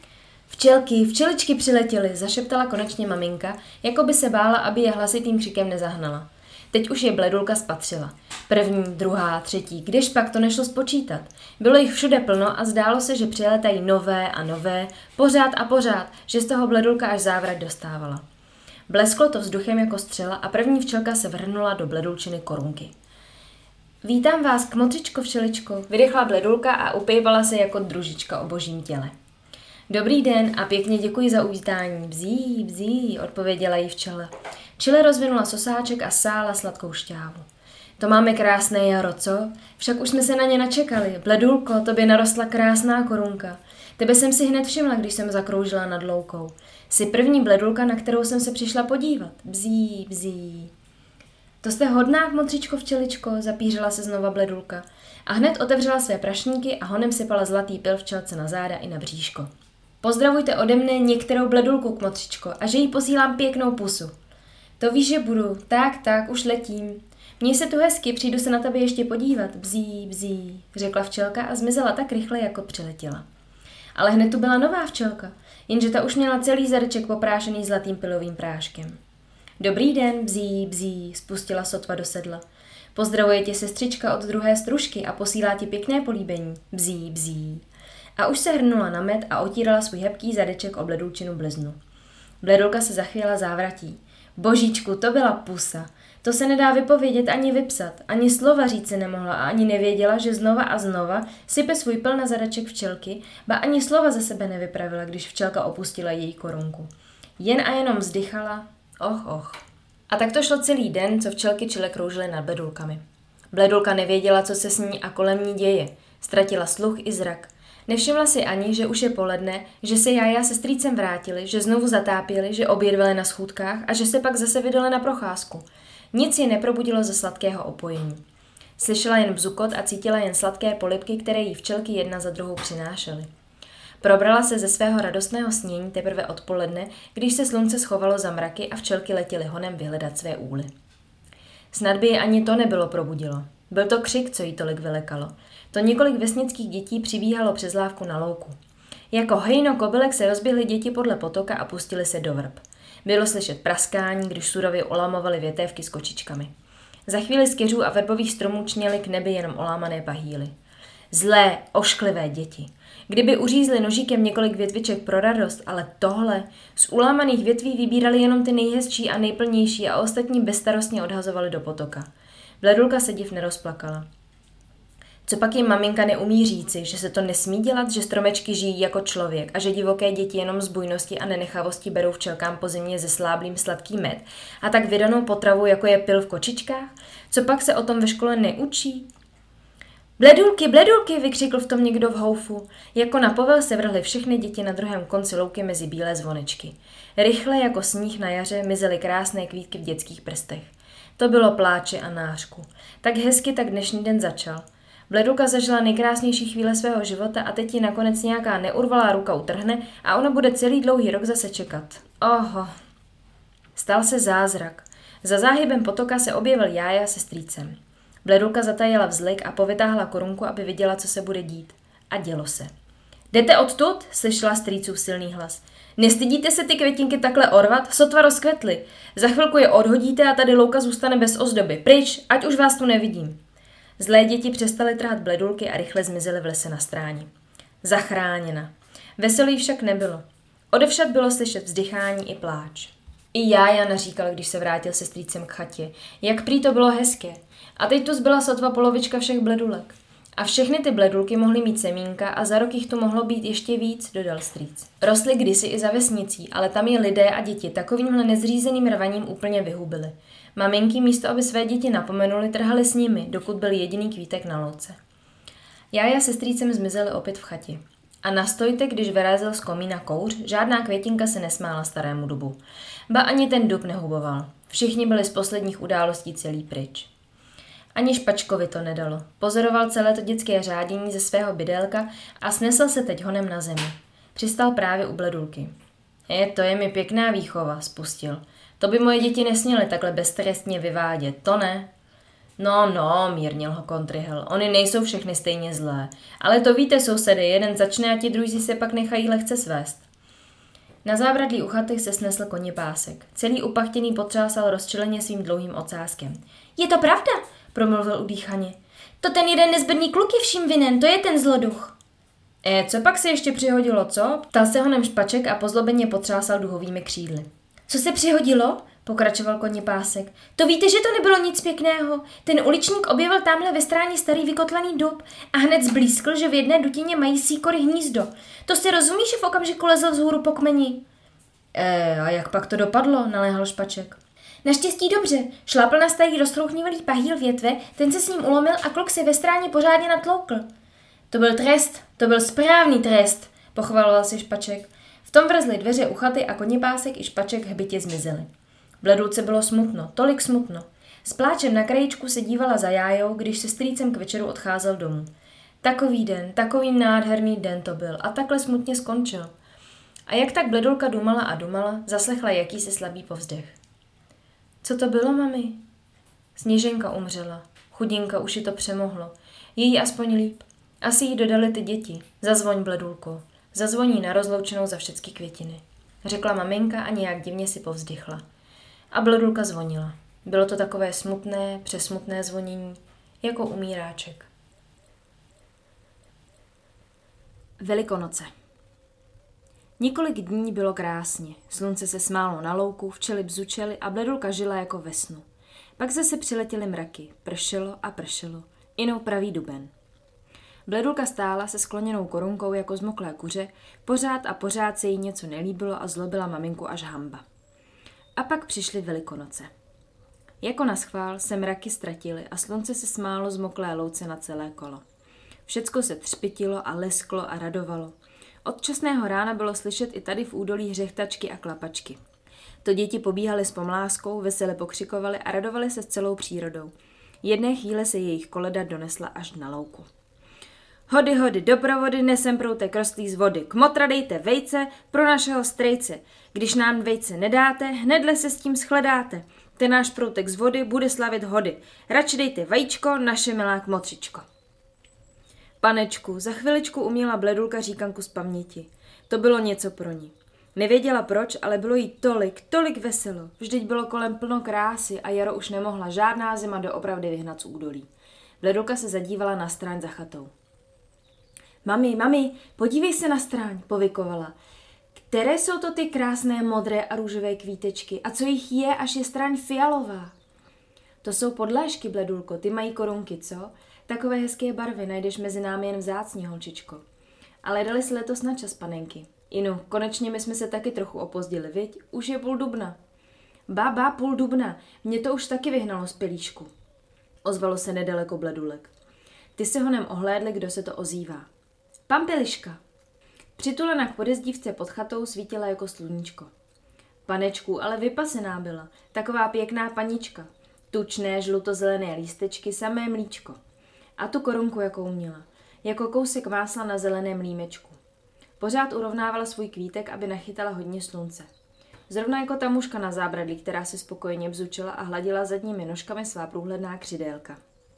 Včelky, včeličky přiletěly, zašeptala konečně maminka, jako by se bála, aby je hlasitým křikem nezahnala. Teď už je bledulka spatřila. První, druhá, třetí, kdežpak to nešlo spočítat. Bylo jich všude plno a zdálo se, že přilétají nové a nové, pořád a pořád, že z toho bledulka až závrat dostávala. Blesklo to vzduchem jako střela a první včelka se vrhnula do bledulčiny korunky. Vítám vás, kmotřičko včeličko, vydechla bledulka a upejvala se jako družička o božím těle. Dobrý den a pěkně děkuji za uvítání. Bzí, bzí, odpověděla jí včela. Čile rozvinula sosáček a sála sladkou šťávu. To máme krásné jaro, co? Však už jsme se na ně načekali. Bledulko, tobě narostla krásná korunka. Tebe jsem si hned všimla, když jsem zakroužila nad loukou. Jsi první bledulka, na kterou jsem se přišla podívat. Bzí, bzí. To jste hodná, kmotřičko včeličko, zapířila se znova bledulka. A hned otevřela své prašníky a honem sypala zlatý pil včelce na záda i na bříško. Pozdravujte ode mne některou bledulku, kmotřičko, a že jí posílám pěknou pusu. To víš, že budu. Tak, už letím. Měj se tu hezky, přijdu se na tebe ještě podívat. Bzí, bzí, řekla včelka a zmizela tak rychle, jako přiletěla. Ale hned tu byla nová včelka, jenže ta už měla celý zadeček poprášený zlatým pilovým práškem. Dobrý den, bzí, bzí, spustila sotva do sedla. Pozdravuje tě sestřička od druhé stružky a posílá ti pěkné políbení. Bzí, bzí. A už se hrnula na med a otírala svůj hebký zadeček o bledulčinu bliznu. Bledulka se zachvěla závratí. Božíčku, to byla pusa. To se nedá vypovědět ani vypsat, ani slova říct si nemohla a ani nevěděla, že znova a znova sype svůj pil na zadaček včelky, ba ani slova ze sebe nevypravila, když včelka opustila její korunku. Jen a jenom vzdychala, och. A tak to šlo celý den, co včelky čile kroužily nad Bledulkami. Bledulka nevěděla, co se s ní a kolem ní děje. Ztratila sluch i zrak. Nevšimla si ani, že už je poledne, že se Jája se strýcem vrátili, že znovu zatápěli, že obědvali na schůdkách a že se pak zase vydali na procházku. Nic ji neprobudilo ze sladkého opojení. Slyšela jen bzukot a cítila jen sladké polibky, které jí včelky jedna za druhou přinášely. Probrala se ze svého radostného snění teprve odpoledne, když se slunce schovalo za mraky a včelky letěly honem vyhledat své úly. Snad by je ani to nebylo probudilo. Byl to křik, co jí tolik vylekalo. To několik vesnických dětí přibíhalo přes lávku na louku. Jako hejno kobylek se rozběhly děti podle potoka a pustili se do vrb. Bylo slyšet praskání, když surově olamovaly větévky s kočičkami. Za chvíli z keřů a verbových stromů čněly k nebi jenom olámané pahýly. Zlé, ošklivé děti. Kdyby uřízli nožíkem několik větviček pro radost, ale tohle, z ulámaných větví vybírali jenom ty nejhezčí a nejplnější a ostatní bezstarostně odhazovali do potoka. Bledulka se div nerozplakala. Co pak jim maminka neumí říci, že se to nesmí dělat, že stromečky žijí jako člověk a že divoké děti jenom z bujnosti a nenechavosti berou včelkám po zimě zesláblým sladký med a tak vydanou potravu, jako je pil v kočičkách? Co pak se o tom ve škole neučí? Bledulky, bledulky, vykřikl v tom někdo v houfu. Jako na povel se vrhly všechny děti na druhém konci louky mezi bílé zvonečky. Rychle jako sníh na jaře mizely krásné kvítky v dětských prstech. To bylo pláče a nářku. Tak hezky tak dnešní den začal. Bledulka zažila nejkrásnější chvíle svého života a teď ji nakonec nějaká neurvalá ruka utrhne a ona bude celý dlouhý rok zase čekat. Oho. Stal se zázrak. Za záhybem potoka se objevil Jája se strýcem. Bledulka zatajila vzlik a povytáhla korunku, aby viděla, co se bude dít. A dělo se. Jdete odtud? Slyšela strýcův silný hlas. Nestydíte se ty květinky takhle orvat? Sotva rozkvetly. Za chvilku je odhodíte a tady louka zůstane bez ozdoby. Pryč, ať už vás tu nevidím. Zlé děti přestaly trhat bledulky a rychle zmizely v lese na stráni. Zachráněna. Veselý však nebylo. Odevšad bylo slyšet vzdychání i pláč. I Jája naříkal, když se vrátil se strýcem k chatě. Jak prý to bylo hezké. A teď tu zbyla sotva polovička všech bledulek. A všechny ty bledulky mohly mít semínka a za rok jich tu mohlo být ještě víc, dodal strýc. Rostly kdysi i za vesnicí, ale tam je lidé a děti takovýmhle nezřízeným rvaním úplně vyhubily. Maminky místo, aby své děti napomenuli, trhaly s nimi, dokud byl jediný kvítek na louce. Jája se strýcem zmizely opět v chatě. A nastojte, když vyrazil z komína kouř, žádná květinka se nesmála starému dubu. Ba ani ten dub nehuboval. Všichni byli z posledních událostí celý pryč. Ani Špačkovi to nedalo. Pozoroval celé to dětské řádění ze svého bydélka a snesl se teď honem na zemi. Přistal právě u bledulky. To je mi pěkná výchova, spustil. To by moje děti nesměly takhle beztrestně vyvádět, to ne. No, mírnil ho kontryhl, oni nejsou všechny stejně zlé. Ale to víte, sousedy, jeden začne a ti druzí se pak nechají lehce svést. Na zábradlí u chaty se snesl konipásek. Celý upachtěný potřásal rozčileně svým dlouhým ocáskem. Je to pravda, promluvil udýchaně. To ten jeden nezbedný kluk je vším vinen, to je ten zloduch. Co pak se ještě přihodilo, co? Ptal se honem Špaček a pozlobeně potřásal duhovými křídly. Co se přihodilo? Pokračoval konipásek. To víte, že to nebylo nic pěkného. Ten uličník objevil tamhle ve stráni starý vykotlaný dub a hned zblízkl, že v jedné dutině mají síkory hnízdo. To si rozumí, že v okamžiku lezl vzhůru po kmeni? A jak pak to dopadlo? Naléhal Špaček. Naštěstí dobře. Šlápl na starý roztrouchnivelý pahýl větve, ten se s ním ulomil a kluk si ve stráně pořádně natloukl. To byl trest, to byl správný trest, pochvaloval si Špaček. V tom vrzly dveře u chaty a konipásek i Špaček hbitě zmizely. Bledulce bylo smutno, tolik smutno. S pláčem na krajičku se dívala za Jájou, když se strýcem k večeru odcházel domů. Takový den, takový nádherný den to byl a takhle smutně skončil. A jak tak Bledulka dumala a dumala, zaslechla jakýsi slabý povzdech. Co to bylo, mami? Sněženka umřela. Chudinka, už ji to přemohlo. Je jí aspoň líp. Asi jí dodali ty děti. Zazvoň, Bledulko. Zazvoní na rozloučenou za všecky květiny. Řekla maminka a nějak divně si povzdychla. A Bledulka zvonila. Bylo to takové smutné, přesmutné zvonění, jako umíráček. Velikonoce. Několik dní bylo krásně. Slunce se smálo na louku, včely bzučely a Bledulka žila jako ve snu. Pak zase přiletěly mraky. Pršelo a pršelo. Inou pravý duben. Bledulka stála se skloněnou korunkou jako zmoklé kuře, pořád a pořád se jí něco nelíbilo a zlobila maminku až hamba. A pak přišly Velikonoce. Jako naschvál se mraky ztratily a slunce se smálo zmoklé louce na celé kolo. Všecko se třpitilo a lesklo a radovalo. Od časného rána bylo slyšet i tady v údolí hřechtačky a klapačky. To děti pobíhaly s pomláskou, vesele pokřikovaly a radovaly se s celou přírodou. Jedné chvíle se jejich koleda donesla až na louku. Hody, hody, do provody, nesem proutek rostlý z vody. Kmotra dejte vejce pro našeho strejce. Když nám vejce nedáte, hnedle se s tím shledáte. Ten náš proutek z vody bude slavit hody. Radši dejte vajíčko, naše milá kmotřičko. Panečku, za chviličku uměla Bledulka říkanku z paměti. To bylo něco pro ní. Nevěděla proč, ale bylo jí tolik veselo. Vždyť bylo kolem plno krásy a jaro už nemohla žádná zima doopravdy vyhnat z údolí. Bledulka se zadívala na stráň za chatou. Mami, podívej se na stráň, povykovala. Které jsou to ty krásné modré a růžové kvítečky a co jich je, až je stráň fialová? To jsou podléžky, Bledulko, ty mají korunky, co? Takové hezké barvy najdeš mezi námi jen vzácně, holčičko. Ale dali se letos na čas, panenky. Inu, konečně my jsme se taky trochu opozdili, viď? Už je 1/2 dubna. Bába, 1/2 dubna, mě to už taky vyhnalo z pelíšku. Ozvalo se nedaleko Bledulek. Ty se honem ohlédli, kdo se to ozývá. Pampeliška. Přitulená k podezdívce pod chatou svítila jako sluníčko. Panečku, ale vypasená byla, taková pěkná panička. Tučné, žlutozelené lístečky, samé mlíčko. A tu korunku, jakou měla, jako kousek másla na zeleném límečku. Pořád urovnávala svůj kvítek, aby nachytala hodně slunce. Zrovna jako ta muška na zábradlí, která si spokojeně bzučela a hladila zadními nožkami svá průhledná křidélka.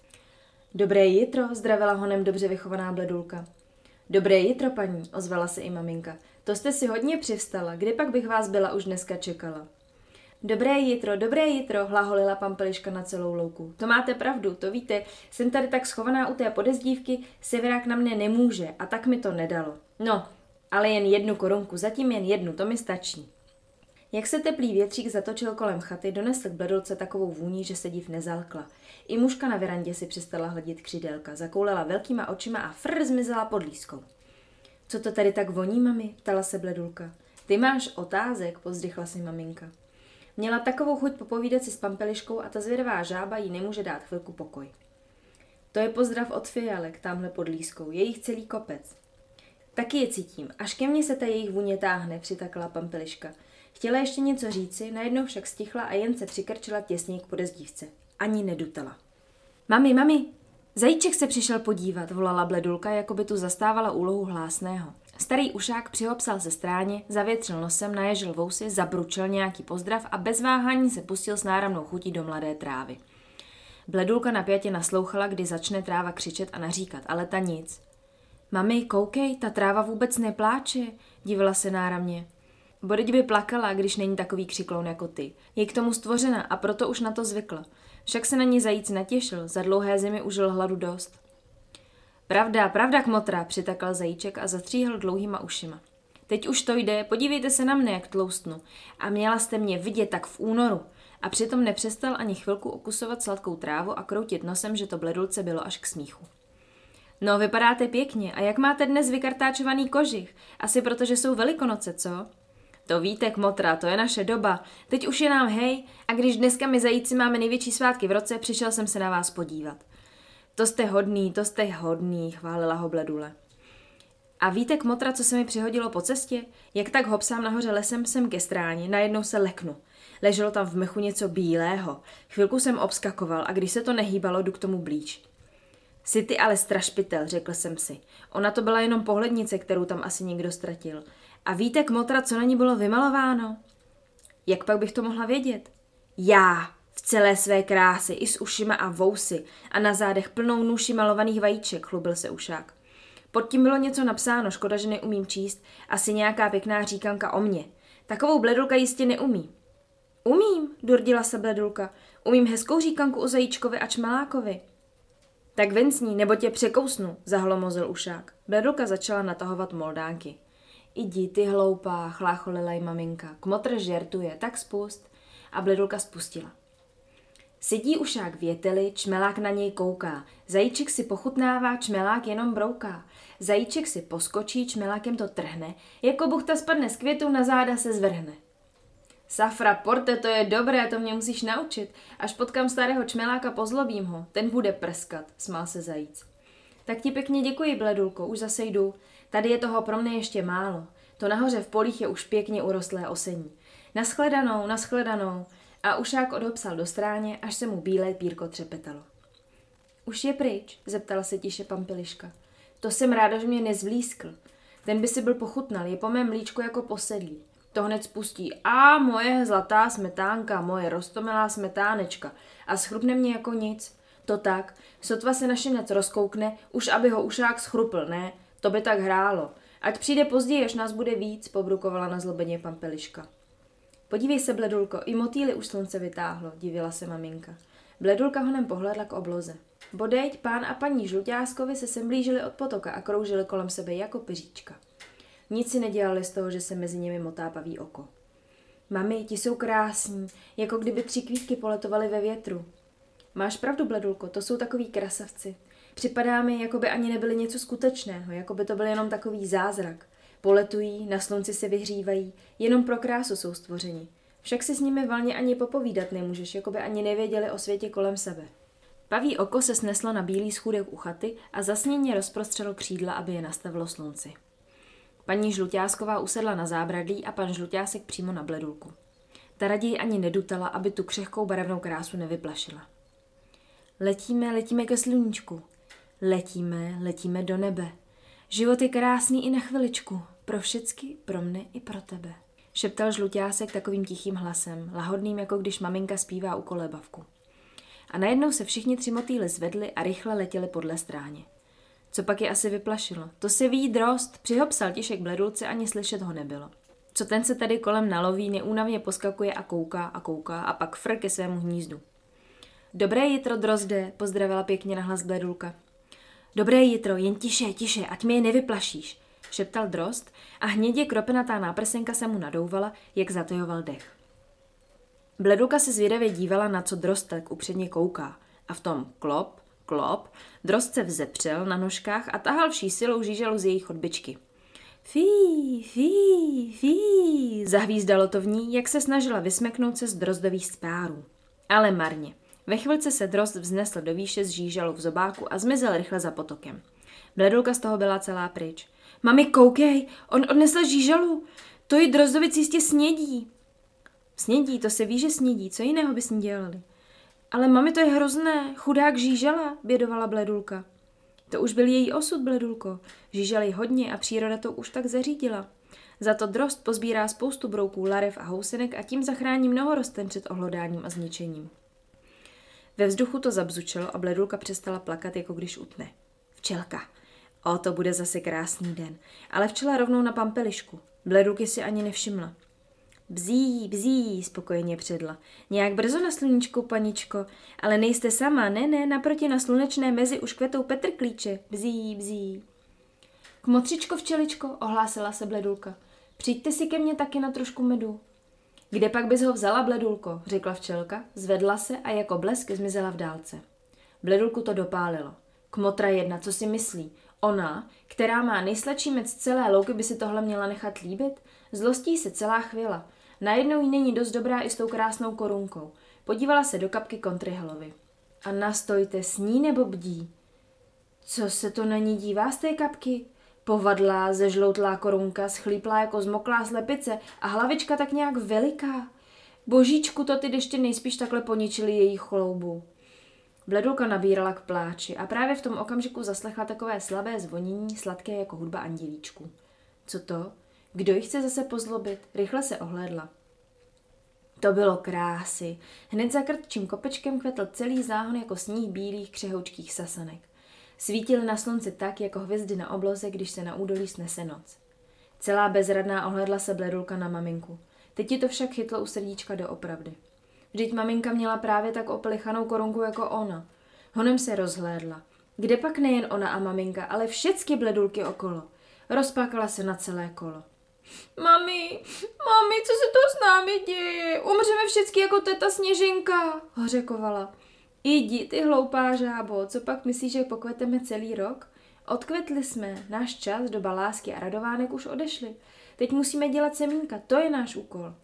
Dobré jitro, zdravila honem dobře vychovaná Bledulka. Dobré jitro, paní, ozvala se i maminka. To jste si hodně přivstala, kdy pak bych vás byla už dneska čekala. Dobré jitro, hlaholila Pampeliška na celou louku. To máte pravdu, to víte, jsem tady tak schovaná u té podezdívky, severák na mne nemůže a tak mi to nedalo. No, ale jen 1 korunku, zatím jen 1, to mi stačí. Jak se teplý větřík zatočil kolem chaty, donesl k Bledulce takovou vůni, že se div nezalkla. I mužka na verandě si přestala hladit křidélka, zakoulela velkýma očima a zmizela pod lískou. Co to tady tak voní, mami? Ptala se Bledulka. Ty máš otázek, povzdychla si maminka. Měla takovou chuť popovídat si s Pampeliškou a ta zvědavá žába jí nemůže dát chvilku pokoj. To je pozdrav od fialek, tamhle pod lískou, je jich celý kopec. Taky je cítím, až ke mně se ta jejich vůně táhne, přitakala Pampeliška. Chtěla ještě něco říci, najednou však stichla a jen se přikrčila těsněji k podezdívce. Ani nedutala. Mami, zajíček se přišel podívat, volala Bledulka, jako by tu zastávala úlohu hlásného. Starý ušák přihopsal ze stráně, zavětřil nosem, naježil vousy, zabručel nějaký pozdrav a bez váhání se pustil s náramnou chutí do mladé trávy. Bledulka napjatě naslouchala, kdy začne tráva křičet a naříkat, ale ta nic. Mami, koukej, ta tráva vůbec nepláče, divila se náramně. Bodeď by plakala, když není takový křikloun jako ty. Je k tomu stvořena a proto už na to zvykla. Však se na ní zajíc natěšil, za dlouhé zimy užil hladu dost. Pravda, kmotra, přitakal zajíček a zatříhl dlouhýma ušima. Teď už to jde, podívejte se na mne, jak tloustnu. A měla jste mě vidět tak v únoru. A přitom nepřestal ani chvilku okusovat sladkou trávu a kroutit nosem, že to Bledulce bylo až k smíchu. No, vypadáte pěkně. A jak máte dnes vykartáčovaný kožich? Asi protože jsou Velikonoce, co? To víte, kmotra, to je naše doba. Teď už je nám hej, a když dneska my zajíci máme největší svátky v roce, přišel jsem se na vás podívat. To jste hodný, chválila ho Bledule. A víte, kmotra, co se mi přihodilo po cestě? Jak tak hopsám nahoře lesem sem ke stráni, najednou se leknu. Leželo tam v mechu něco bílého. Chvilku jsem obskakoval a když se to nehýbalo, jdu k tomu blíž. Jsi ty ale strašpitel, řekl jsem si. Ona to byla jenom pohlednice, kterou tam asi někdo ztratil. A víte, kmotra, co na ní bylo vymalováno? Jak pak bych to mohla vědět? Já, v celé své krásy, i s ušima a vousy a na zádech plnou nůši malovaných vajíček, chlubil se ušák. Pod tím bylo něco napsáno, škoda, že neumím číst, asi nějaká pěkná říkanka o mně. Takovou Bledulka jistě neumí. Umím, durdila se Bledulka. Umím hezkou říkanku o zajíčkovi a čmelákovi. Tak ven s ní, nebo tě překousnu, zahlomozil ušák. Bledulka začala natahovat moldánky. Jdi, ty hloupá, chlácholila jí maminka. Kmotr žertuje, tak spust. A Bledulka spustila. Sedí ušák v jeteli, čmelák na něj kouká. Zajíček si pochutnává, čmelák jenom brouká. Zajíček si poskočí, čmelákem to trhne. Jako buchta spadne z květu, na záda se zvrhne. Safra porte, to je dobré, to mě musíš naučit. Až potkám starého čmeláka, pozlobím ho, ten bude prskat, smál se zajíc. Tak ti pěkně děkuji, Bledulko, už zase jdu. Tady je toho pro mne ještě málo. To nahoře v polích je už pěkně urostlé osení. Naschledanou, naschledanou. A ušák odhopsal do stráně, až se mu bílé pírko třepetalo. Už je pryč, zeptala se tiše Pampeliška. To jsem ráda, že mě nezvlískl. Ten by si byl pochutnal, je po mém mlíčku jako posedlý. To hned spustí. A moje zlatá smetánka, moje roztomilá smetánečka. A schrupne mě jako nic. To tak, sotva se našinec rozkoukne, už aby ho ušák schrupl, ne? To by tak hrálo. Ať přijde později, až nás bude víc, pobrukovala na zlobeně Pampeliška. Podívej se, Bledulko, i motýly už slunce vytáhlo, divila se maminka. Bledulka honem pohlédla k obloze. Bodejť, pán a paní Žluťáskovi se sem blížili od potoka a kroužili kolem sebe jako pyříčka. Nic si nedělali z toho, že se mezi nimi motá paví oko. Mami, ti jsou krásní, jako kdyby 3 kvítky poletovaly ve větru. Máš pravdu, Bledulko, to jsou takový krasavci. Připadá mi, jako by ani nebyli něco skutečného, jako by to byl jenom takový zázrak. Poletují, na slunci se vyhřívají, jenom pro krásu jsou stvořeni. Však si s nimi valně ani popovídat nemůžeš, jako by ani nevěděli o světě kolem sebe. Paví oko se sneslo na bílý schůdek u chaty a zasněně rozprostřelo křídla, aby je nastavilo slunci. Paní Žluťásková usedla na zábradlí a pan Žluťásek přímo na Bledulku. Ta raději ani nedutala, aby tu křehkou barevnou krásu nevyplašila. Letíme, letíme ke sluníčku. Letíme, letíme do nebe. Život je krásný i na chviličku. Pro všecky, pro mne i pro tebe. Šeptal Žluťásek takovým tichým hlasem, lahodným, jako když maminka zpívá u kolébavku. A najednou se všichni 3 motýly zvedli a rychle letěli podle stráně. Co pak je asi vyplašilo? To se ví drost, přihopsal tiše k Bledulce, ani slyšet ho nebylo. Co ten se tady kolem naloví, neúnavně poskakuje a kouká a pak fr ke svému hnízdu. Dobré jitro, drozde, pozdravila pěkně nahlas Bledulka. Dobré jitro, jen tiše, tiše, ať mi je nevyplašíš, šeptal drozd a hnědě kropenatá náprsenka se mu nadouvala, jak zatajoval dech. Bledulka se zvědavě dívala, na co drozd tak upředně kouká a v tom klop, klop, drozd se vzepřel na nožkách a tahal vší silou žížalu z její chodbičky. Fí, fí, fí, zahvízdalo to v ní, jak se snažila vysmeknout se z drozdových spárů. Ale marně. Ve chvilce se drozd vznesl do výše z žížalu v zobáku a zmizel rychle za potokem. Bledulka z toho byla celá pryč. Mami, koukej, on odnesl žížalu, to jí drozdovic jistě snědí. Snědí, to se ví, že snědí, co jiného by s ní dělali? Ale mami, to je hrozné, chudák žížala, bědovala Bledulka. To už byl její osud, Bledulko. Žížaly hodně a příroda to už tak zařídila. Za to drozd pozbírá spoustu brouků, larev a housenek a tím zachrání mnoho rostlin před ohlodáním a zničením. Ve vzduchu to zabzučelo a Bledulka přestala plakat, jako když utne. Včelka. O, to bude zase krásný den. Ale včela rovnou na Pampelišku. Bledulky si ani nevšimla. Bzí, bzí, spokojeně předla. Nějak brzo na sluníčku, paničko, ale nejste sama, ne, naproti na slunečné mezi už kvetou petrklíče. Bzí, bzí. Kmotřičko, včeličko, ohlásila se Bledulka. Přijďte si ke mně taky na trošku medu. Kde pak bys ho vzala, Bledulko, řekla včelka, zvedla se a jako blesk zmizela v dálce. Bledulku to dopálilo. Kmotra jedna, co si myslí? Ona, která má nejsladší med z celé louky, by si tohle měla nechat líbit? Zlostí se celá chvěla. Najednou jí není dost dobrá i s tou krásnou korunkou. Podívala se do kapky Kontryhelovi. A nastojte, sní nebo bdí? Co se to na ní dívá z té kapky? Povadlá, zežloutlá korunka, schlíplá jako zmoklá slepice a hlavička tak nějak veliká. Božíčku, to ty deště nejspíš takhle poničily její chloubu. Bledulka nabírala k pláči a právě v tom okamžiku zaslechla takové slabé zvonění, sladké jako hudba andělíčků. Co to? Kdo ji chce zase pozlobit? Rychle se ohlédla. To bylo krásy. Hned za krtčím kopečkem kvetl celý záhon jako sníh bílých křehoučkých sasanek. Svítily na slunci tak, jako hvězdy na obloze, když se na údolí snese noc. Celá bezradná ohlédla se Bledulka na maminku. Teď ji to však chytlo u srdíčka doopravdy. Vždyť maminka měla právě tak opelichanou korunku jako ona. Honem se rozhlédla. Kde pak nejen ona a maminka, ale všecky Bledulky okolo. Rozplakala se na celé kolo. Mami, co se to s námi děje? Umřeme všecky jako teta Sněženka, hořekovala. Jdi, ty hloupá žábo, co pak myslíš, že pokveteme celý rok? Odkvetli jsme, náš čas, doba lásky a radovánek už odešly. Teď musíme dělat semínka, to je náš úkol.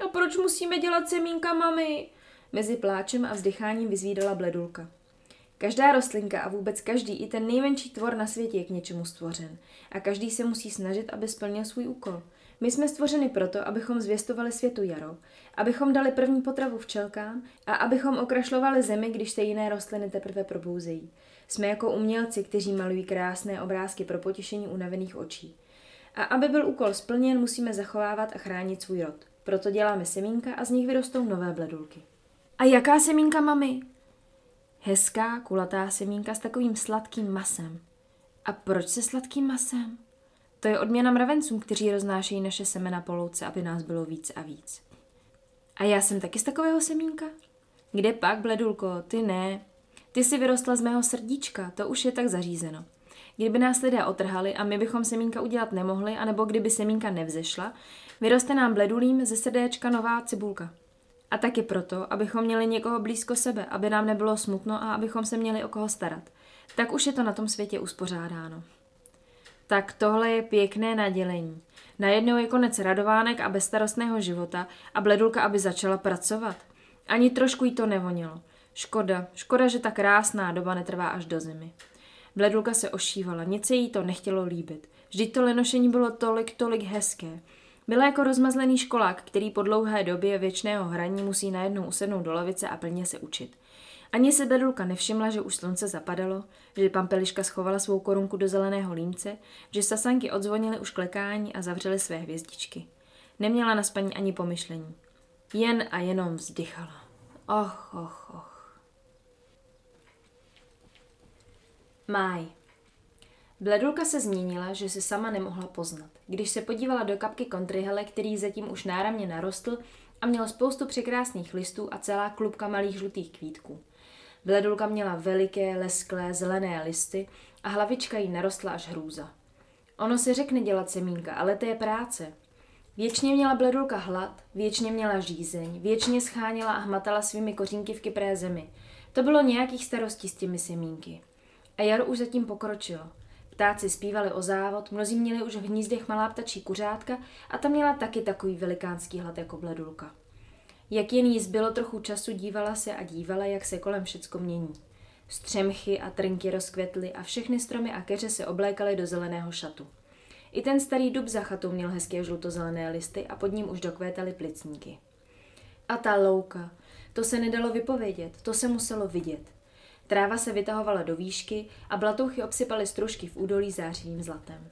A proč musíme dělat semínka, mami? Mezi pláčem a vzdycháním vyzvídala Bledulka. Každá rostlinka a vůbec každý, i ten nejmenší tvor na světě je k něčemu stvořen. A každý se musí snažit, aby splnil svůj úkol. My jsme stvořeni proto, abychom zvěstovali světu jaro, abychom dali první potravu včelkám a abychom okrašlovali zemi, když se jiné rostliny teprve probouzejí. Jsme jako umělci, kteří malují krásné obrázky pro potěšení unavených očí. A aby byl úkol splněn, musíme zachovávat a chránit svůj rod. Proto děláme semínka a z nich vyrostou nové Bledulky. A jaká semínka, mami? Hezká, kulatá semínka s takovým sladkým masem. A proč se sladkým masem? To je odměna mravencům, kteří roznášejí naše semena po louce, aby nás bylo víc a víc. A já jsem taky z takového semínka? Kde pak, Bledulko, ty ne. Ty jsi vyrostla z mého srdíčka, to už je tak zařízeno. Kdyby nás lidé otrhali a my bychom semínka udělat nemohli, anebo kdyby semínka nevzešla, vyroste nám Bledulím ze srdéčka nová cibulka. A taky proto, abychom měli někoho blízko sebe, aby nám nebylo smutno a abychom se měli o koho starat. Tak už je to na tom světě uspořádáno. Tak tohle je pěkné nadělení. Najednou je konec radovánek a bezstarostného života a Bledulka, aby začala pracovat. Ani trošku jí to nevonilo. Škoda, že ta krásná doba netrvá až do zimy. Bledulka se ošívala, nic se jí to nechtělo líbit. Vždyť to lenošení bylo tolik hezké. Byla jako rozmazlený školák, který po dlouhé době věčného hraní musí najednou usednout do lavice a plně se učit. Ani se Bledulka nevšimla, že už slunce zapadalo, že Pampeliška schovala svou korunku do zeleného límce, že sasanky odzvonily už klekání a zavřely své hvězdičky. Neměla na spaní ani pomyšlení. Jen a jenom vzdychala. Och. Máj. Bledulka se změnila, že se sama nemohla poznat. Když se podívala do kapky kontryhele, který zatím už náramně narostl a měl spoustu překrásných listů a celá klubka malých žlutých kvítků. Bledulka měla veliké, lesklé, zelené listy a hlavička jí narostla až hrůza. Ono se řekne dělat semínka, ale to je práce. Věčně měla Bledulka hlad, věčně měla žízeň, věčně scháněla a hmatala svými kořínky v kypré zemi. To bylo nějakých starostí s těmi semínky. A jaro už zatím pokročilo. Ptáci zpívali o závod, mnozí měli už v hnízdech malá ptačí kuřátka a ta měla taky takový velikánský hlad jako Bledulka. Jak jen jí zbylo trochu času, dívala se a dívala, jak se kolem všecko mění. Střemchy a trnky rozkvetly a všechny stromy a keře se oblékaly do zeleného šatu. I ten starý dub za chatou měl hezké žlutozelené listy a pod ním už dokvétaly plicníky. A ta louka, to se nedalo vypovědět, to se muselo vidět. Tráva se vytahovala do výšky a blatouchy obsypaly stružky v údolí zářivým zlatem.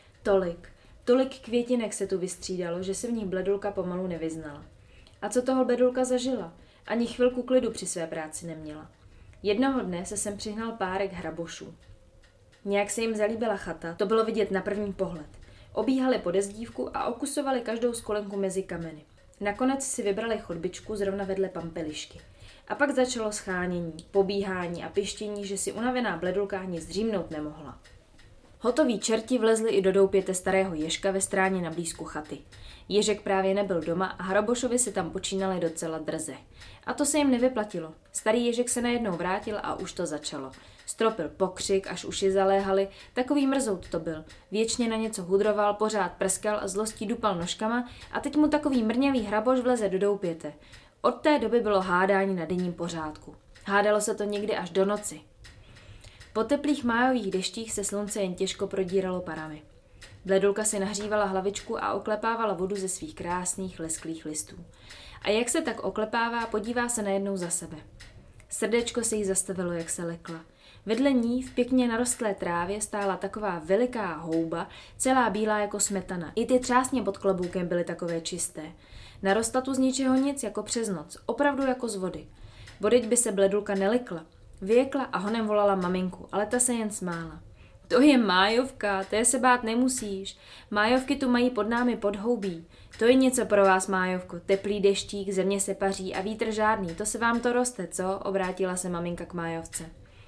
Tolik květinek se tu vystřídalo, že se v nich Bledulka pomalu nevyznala. A co toho Bledulka zažila? Ani chvilku klidu při své práci neměla. Jednoho dne se sem přihnal párek hrabošů. Nějak se jim zalíbila chata, to bylo vidět na první pohled. Obíhali po dezdívku a okusovali každou skolenku mezi kameny. Nakonec si vybrali chodbičku zrovna vedle Pampelišky. A pak začalo schánění, pobíhání a pištění, že si unavená Bledulka ani zdřímnout nemohla. Hotoví čerti vlezli i do doupěte starého ježka ve stráně na blízku chaty. Ježek právě nebyl doma a hrabošovi si tam počínali docela drze. A to se jim nevyplatilo. Starý ježek se najednou vrátil a už to začalo. Stropil pokřik, až uši zaléhaly, takový mrzout to byl. Věčně na něco hudroval, pořád prskal a zlostí dupal nožkama a teď mu takový mrňavý hraboš vleze do doupěte. Od té doby bylo hádání na denním pořádku. Hádalo se to někdy až do noci. Po teplých májových deštích se slunce jen těžko prodíralo parami. Bledulka si nahřívala hlavičku a oklepávala vodu ze svých krásných lesklých listů. A jak se tak oklepává, podívá se najednou za sebe. Srdéčko se jí zastavilo, jak se lekla. Vedle ní v pěkně narostlé trávě stála taková veliká houba, celá bílá jako smetana. I ty třásně pod kloboukem byly takové čisté. Narostla tu z ničeho nic, jako přes noc, opravdu jako z vody. Bodeď by se Bledulka nelekla. Vyjekla a honem volala maminku, ale ta se jen smála. To je májovka, té se bát nemusíš. Májovky tu mají pod námi podhoubí. To je něco pro vás, májovko, teplý deštík, země se paří a vítr žádný, to se vám to roste, co? Obrátila se maminka k májovce.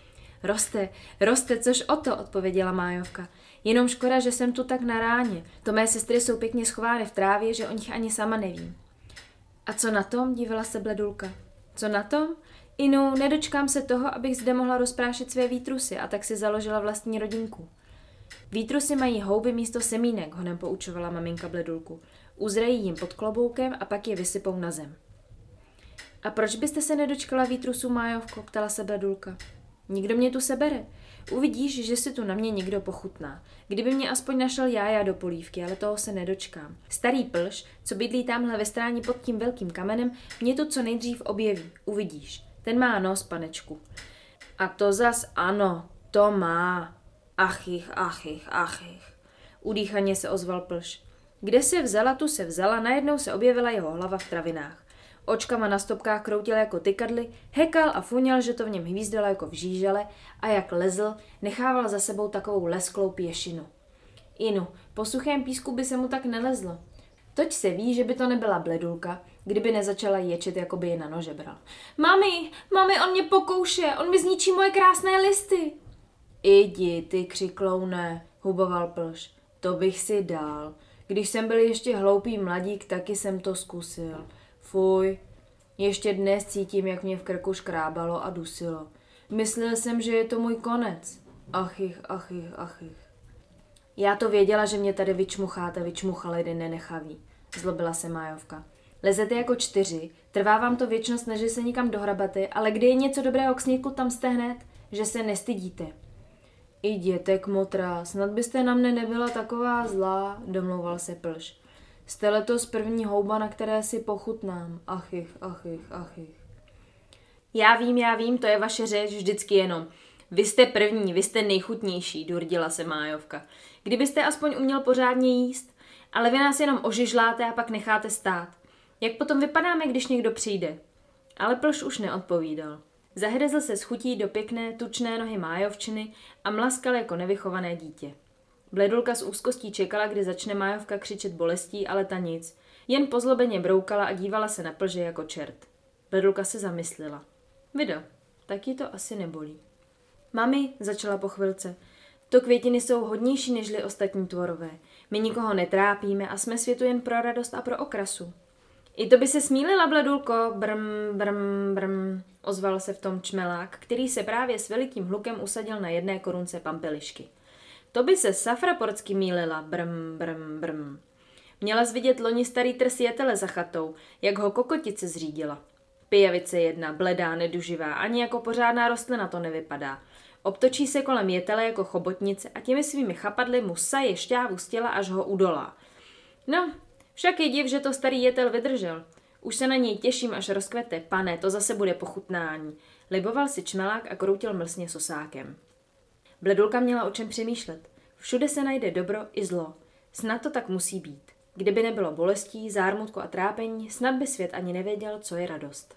Roste, což o to, odpověděla májovka. Jenom škoda, že jsem tu tak na ráně. To mé sestry jsou pěkně schovány v trávě, že o nich ani sama nevím. A co na tom, divila se Bledulka. Co na tom? Inu, nedočkám se toho, abych zde mohla rozprášet své výtrusy a tak si založila vlastní rodinku. Výtrusy mají houby místo semínek, honem poučovala maminka Bledulku. uzrají jim pod kloboukem a pak je vysypou na zem. A proč byste se nedočkala výtrusu, Májovko, ptala se Bledulka. Nikdo mě tu sebere. Uvidíš, že si tu na mě někdo pochutná. Kdyby mě aspoň našel jája do polívky, ale toho se nedočkám. Starý plž, co bydlí tamhle ve stráni pod tím velkým kamenem, mě tu co nejdřív objeví. Uvidíš. Ten má nos, panečku. A to zas ano, to má. Achich. Udýchaně se ozval plž. Kde se vzala, tu se vzala, najednou se objevila jeho hlava v travinách. Očkama na stopkách kroutil jako tykadly, hekal a funěl, že to v něm hvízdalo jako v žížele a jak lezl, nechával za sebou takovou lesklou pěšinu. Inu, po suchém písku by se mu tak nelezlo. Toť se ví, že by to nebyla Bledulka, kdyby nezačala ječet, jako by ji na nože bral. Mami, on mě pokouše, on mi zničí moje krásné listy. Jdi, ty křikloune, huboval plž, to bych si dal. Když jsem byl ještě hloupý mladík, taky jsem to zkusil. Fuj, ještě dnes cítím, jak mě v krku škrábalo a dusilo. Myslel jsem, že je to můj konec. Achich. Já to věděla, že mě tady vyčmuchal jeden nenechavý. Zlobila se Májovka. Lezete jako 4, trvá vám to věčnost, než se nikam dohrabate, ale kdy je něco dobrého k snědku, tam jste hned, že se nestydíte. Jděte, kmotra, snad byste na mne nebyla taková zlá, domlouval se plž. Jste letos první houba, na které si pochutnám. Achich. Já vím, to je vaše řeč vždycky jenom. Vy jste první, vy jste nejchutnější, durdila se Májovka. Kdybyste aspoň uměl pořádně jíst, ale vy nás jenom ožižláte a pak necháte stát. Jak potom vypadáme, když někdo přijde? Ale plž už neodpovídal. Zahryzl se s chutí do pěkné, tučné nohy Májovčiny a mlaskal jako nevychované dítě. Bledulka s úzkostí čekala, kdy začne Májovka křičet bolestí, ale ta nic. Jen pozlobeně broukala a dívala se na plže jako čert. Bledulka se zamyslela. Vido, tak ji to asi nebolí. Mami, začala po chvilce, to květiny jsou hodnější nežli ostatní tvorové. My nikoho netrápíme a jsme světu jen pro radost a pro okrasu. I to by se smílila, Bledulko, brm, ozval se v tom čmelák, který se právě s velikým hlukem usadil na jedné korunce pampelišky. To by se safraportsky mýlila, brm. Měla zvidět loni starý trs jetele za chatou, jak ho kokotice zřídila. Pijavice jedna, bledá, neduživá, ani jako pořádná rostlina to nevypadá. Obtočí se kolem jetele jako chobotnice a těmi svými chapadly mu saje šťávu z těla, až ho udolá. No, však je div, že to starý jetel vydržel. Už se na něj těším, až rozkvete, pane, to zase bude pochutnání. Liboval si čmelák a kroutil mlsně sosákem. Bledulka měla o čem přemýšlet. Všude se najde dobro i zlo. Snad to tak musí být. Kdyby nebylo bolestí, zármutku a trápení, snad by svět ani nevěděl, co je radost.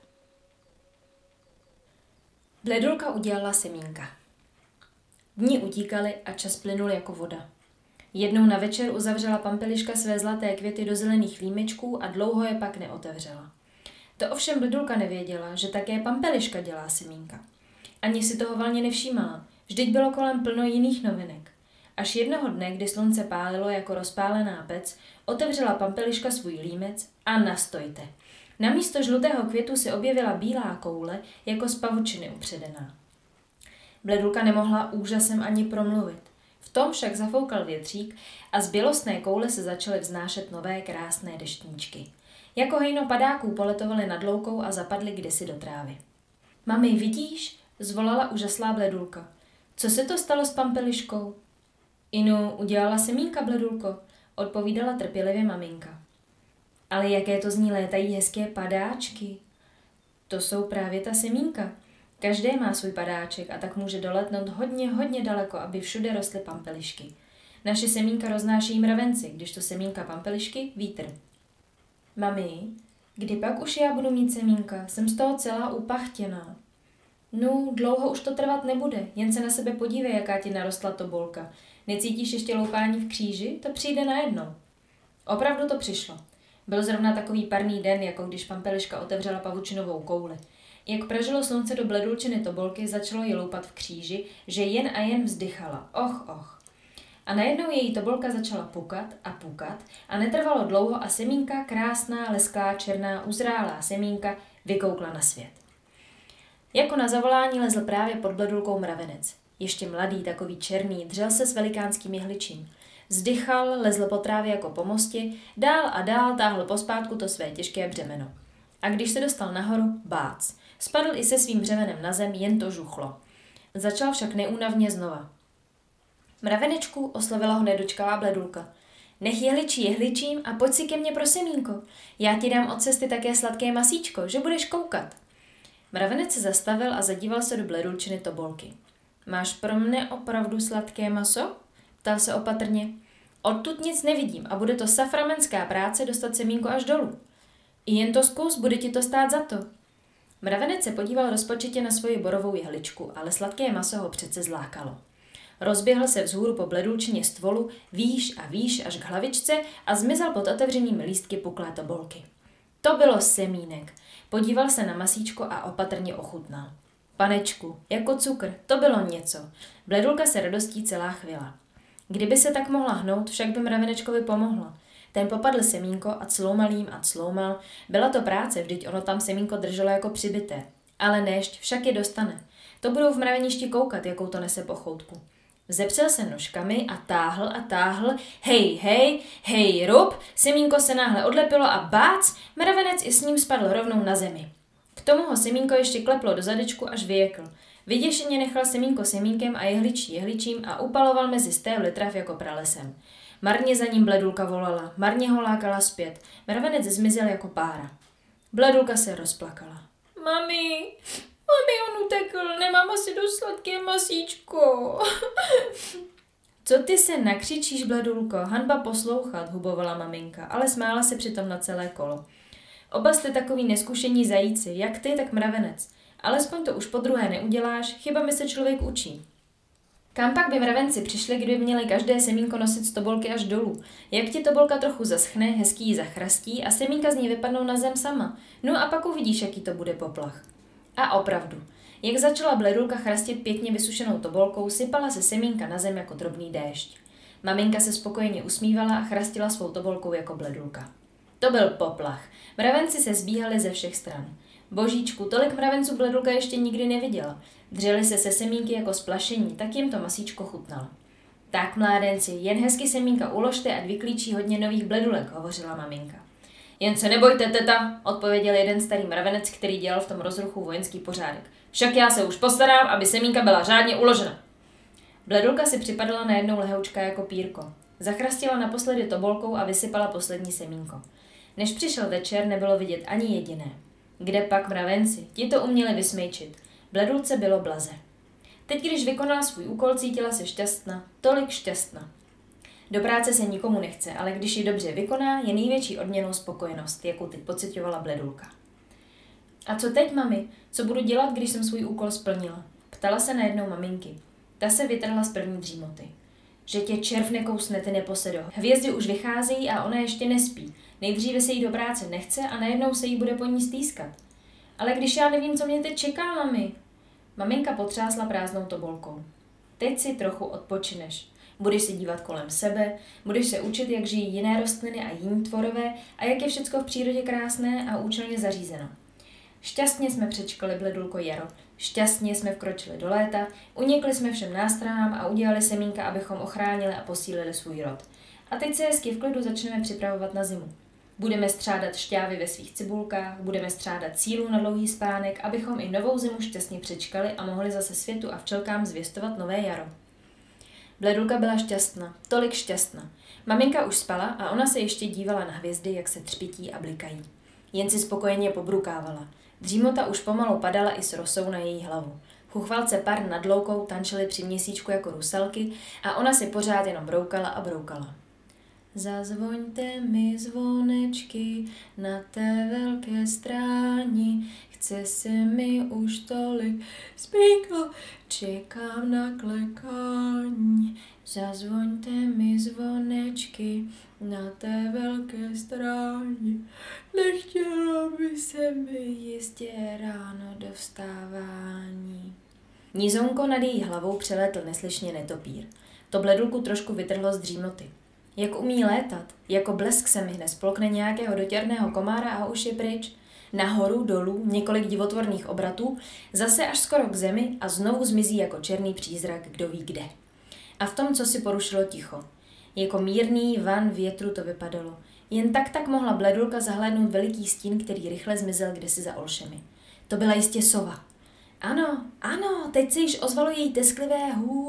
Bledulka udělala semínka. Dni utíkaly a čas plynul jako voda. Jednou na večer uzavřela pampeliška své zlaté květy do zelených límečků a dlouho je pak neotevřela. To ovšem Bledulka nevěděla, že také pampeliška dělá semínka. Ani si toho valně nevšímala, vždyť bylo kolem plno jiných novinek. Až jednoho dne, kdy slunce pálilo jako rozpálená pec, otevřela pampeliška svůj límec a nastojte. Namísto žlutého květu se objevila bílá koule, jako z pavučiny upředená. Bledulka nemohla úžasem ani promluvit. V tom však zafoukal větřík a z bělostné koule se začaly vznášet nové krásné deštníčky. Jako hejno padáků poletovaly nad loukou a zapadly kdysi do trávy. Mami, vidíš? Zvolala úžaslá Bledulka. Co se to stalo s pampeliškou? Inu, udělala semínka, Bledulko, odpovídala trpělivě maminka. Ale jaké to z ní létají hezké padáčky. To jsou právě ta semínka. Každé má svůj padáček a tak může doletnout hodně daleko, aby všude rostly pampelišky. Naše semínka roznáší mravenci, když to semínka pampelišky vítr. Mami, kdy pak už já budu mít semínka? Jsem z toho celá upachtěná. No, dlouho už to trvat nebude, jen se na sebe podívej, jaká ti narostla tobolka. Necítíš ještě loupání v kříži? To přijde najednou. Opravdu to přišlo. Byl zrovna takový parný den, jako když pampeliška otevřela pavučinovou kouli. Jak pražilo slunce do Bledulčiny tobolky, začalo ji loupat v kříži, že jen a jen vzdychala. Och. A najednou její tobolka začala pukat a netrvalo dlouho a semínka, krásná, lesklá, černá, uzrálá semínka, vykoukla na svět. Jako na zavolání lezl právě pod Bledulkou mravenec. Ještě mladý, takový černý, dřel se s velikánským jehličím. Zdychal, lezl po trávě jako po mostě, dál a dál táhl pospátku to své těžké břemeno. A když se dostal nahoru, bác. Spadl i se svým břemenem na zem, jen to žuchlo. Začal však neúnavně znova. Mravenečku, oslovila ho nedočkavá Bledulka. Nech jehličím a pojď si ke mně pro semínko. Já ti dám od cesty také sladké masíčko, že budeš koukat. Mravenec se zastavil a zadíval se do Bledulčiny tobolky. Máš pro mne opravdu sladké maso? Ptal se opatrně. Odtud nic nevidím a bude to saframenská práce dostat semínko až dolů. I jen to zkus, bude ti to stát za to. Mravenec se podíval rozpačitě na svoji borovou jehličku, ale sladké maso ho přece zlákalo. Rozběhl se vzhůru po Bledulčině stvolu, výš a výš až k hlavičce a zmizel pod otevřenými lístky puklé tobolky. To bylo semínek. Podíval se na masíčko a opatrně ochutnal. Panečku, jako cukr, to bylo něco. Bledulka se radostí celá chvěla. Kdyby se tak mohla hnout, však by Mravenečkovi pomohla. Ten popadl semínko a cloumal. Byla to práce, vždyť ono tam semínko drželo jako přibité. Ale nešť, však je dostane. To budou v mraveništi koukat, jakou to nese pochoutku. Vzepřel se nožkami a táhl. Hej, rub, semínko se náhle odlepilo a bác, mravenec i s ním spadl rovnou na zemi. K tomu ho semínko ještě kleplo do zadečku, až vyjekl. Vyděšeně nechal semínko semínkem a jehličím a upaloval mezi stébly trav jako pralesem. Marně za ním Bledulka volala, marně ho lákala zpět. Mravenec zmizel jako pára. Bledulka se rozplakala. Mami, on utekl, nemám asi dost sladké masíčko. Co ty se nakřičíš, Bledulko? Hanba poslouchat, hubovala maminka, ale smála se přitom na celé kolo. Oba jste takový neskušení zajíci, jak ty, tak mravenec. Alespoň to už podruhé neuděláš, chybami se člověk učí. Kam pak by mravenci přišli, kdyby měli každé semínko nosit z tobolky až dolů? Jak ti tobolka trochu zaschne, hezký ji zachrastí a semínka z ní vypadnou na zem sama. No a pak uvidíš, jaký to bude poplach. A opravdu, jak začala Bledulka chrastit pěkně vysušenou tobolkou, sypala se semínka na zem jako drobný déšť. Maminka se spokojeně usmívala a chrastila svou tobolkou jako Bledulka. To byl poplach. Mravenci se zbíhali ze všech stran. Božíčku, tolik mravenců Bledulka ještě nikdy neviděla. Dřeli se semínky jako splašení, tak jim to masíčko chutnalo. Tak, mládenci, jen hezky semínka uložte, ať vyklíčí hodně nových Bledulek, hovořila maminka. Jen se nebojte, teta, odpověděl jeden starý mravenec, který dělal v tom rozruchu vojenský pořádek. Však já se už postarám, aby semínka byla řádně uložena. Bledulka si připadala najednou lehoučka jako pírko. Zachrastila naposledy tobolkou a vysypala poslední semínko. Než přišel večer, nebylo vidět ani jediné. Kde pak mravenci? Ti to uměli vysmejčit. Bledulce bylo blaze. Teď, když vykonala svůj úkol, cítila se šťastná, tolik šťastná. Do práce se nikomu nechce, ale když ji dobře vykoná, je největší odměnou spokojenost, jakou teď pociťovala Bledulka. A co teď, mami? Co budu dělat, když jsem svůj úkol splnila? Ptala se najednou maminky. Ta se vytrhla z první dřímoty. Že tě červ nekousne, ty neposedo. Hvězdy už vycházejí a ona ještě nespí. Nejdříve se jí do práce nechce a najednou se jí bude po ní stýskat. Ale když já nevím, co mě teď čeká, mami. Maminka potřásla prázdnou tobolkou. Teď si trochu odpočineš. Budeš se dívat kolem sebe, budeš se učit, jak žijí jiné rostliny a jiní tvorové a jak je všecko v přírodě krásné a účelně zařízeno. Šťastně jsme přečkali, Bledulko, jaro. Šťastně jsme vkročili do léta, unikli jsme všem nástrahám a udělali semínka, abychom ochránili a posílili svůj rod. A teď se hezky v klidu začneme připravovat na zimu. Budeme střádat šťávy ve svých cibulkách, budeme střádat sílu na dlouhý spánek, abychom i novou zimu šťastně přečkali a mohli zase světu a včelkám zvěstovat nové jaro. Bledulka byla šťastná, tolik šťastná. Maminka už spala a ona se ještě dívala na hvězdy, jak se třpití a blikají. Jen si spokojeně pobrukávala. Dřímota už pomalu padala i s rosou na její hlavu. Chuchvalce par nad loukou tančily při měsíčku jako rusalky a ona si pořád jenom broukala a broukala. Zazvoňte mi zvonečky na té velké stráni, chce se mi už tolik spínka, čekám na klekání. Zazvoňte mi zvonečky na té velké stráni, nechtělo by se mi jistě ráno do vstávání. Nizonko nad její hlavou přelétl neslyšně netopír. To Bledulku trošku vytrhlo z dřímoty. Jak umí létat, jako blesk se myhne, spolkne nějakého dotěrného komára a už je pryč. Nahoru, dolů, několik divotvorných obratů, zase až skoro k zemi a znovu zmizí jako černý přízrak, kdo ví kde. A v tom, co si porušilo ticho. Jako mírný van větru to vypadalo. Jen tak mohla Bledulka zahlédnout veliký stín, který rychle zmizel kdesi za olšemi. To byla jistě sova. Ano, teď se již ozvalo její tesklivé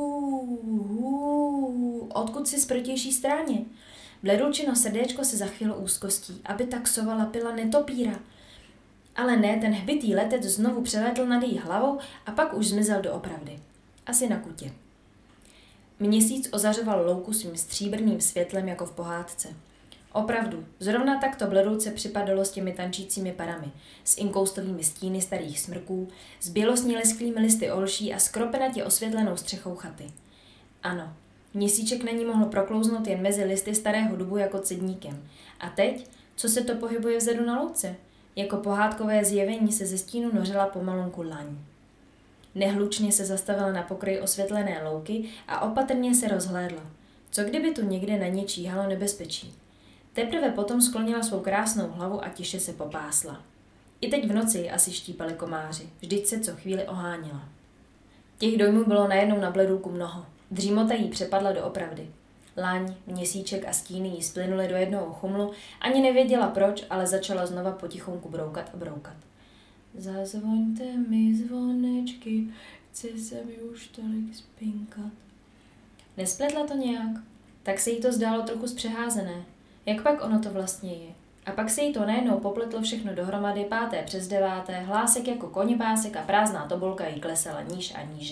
hů, odkud si z protější stráně. Bledulčino srdéčko se zachvělo úzkostí, aby tak sova lapila netopíra. Ale ne, ten hbitý letec znovu přelétl nad její hlavou a pak už zmizel doopravdy. Asi na kutě. Měsíc ozařoval louku svým stříbrným světlem jako v pohádce. Opravdu, zrovna tak to Bledulce připadalo s těmi tančícími parami, s inkoustovými stíny starých smrků, s bělostně lesklými listy olší a skropenatě osvětlenou střechou chaty. Ano, měsíček na ní mohl proklouznout jen mezi listy starého dubu jako cedníkem. A teď, co se to pohybuje vzadu na louce? Jako pohádkové zjevení se ze stínu nořila pomalunku laň. Nehlučně se zastavila na pokraji osvětlené louky a opatrně se rozhlédla. Co kdyby tu někde na ně číhalo nebezpečí? Teprve potom sklonila svou krásnou hlavu a tiše se popásla. I teď v noci ji asi štípali komáři, vždyť se co chvíli oháněla. Těch dojmů bylo najednou na Bledulku mnoho. Dřímota jí přepadla doopravdy. Laň, měsíček a stíny jí splynuly do jednoho chumlu, ani nevěděla proč, ale začala znova potichonku broukat a broukat. Zazvoňte mi zvonečky, chci se mi už tolik spinkat. Nespletla to nějak? Tak se jí to zdálo trochu zpřeházené. Jak pak ono to vlastně je? A pak se jí to najednou popletlo všechno dohromady, 5:55, hlásek jako konipásek a prázdná tobolka jí klesala níž a níže.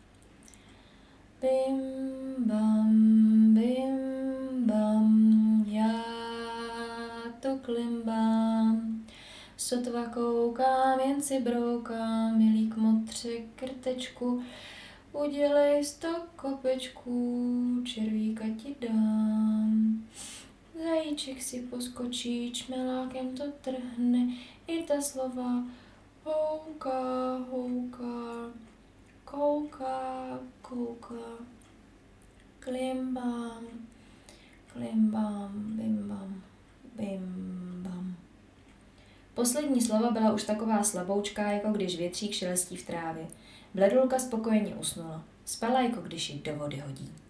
Bim bam, já to klimbám. Sotva koukám, jen si broukám, milý kmotře krtečku, udělej 100 kopečků, červíka ti dám. Zajíček si poskočí, čmelákem to trhne, i ta slova houká, kouká, klimbám, bim bam. Poslední slova byla už taková slaboučká, jako když větřík šelestí v trávě. Bledulka spokojeně usnula. Spala, jako když ji do vody hodí.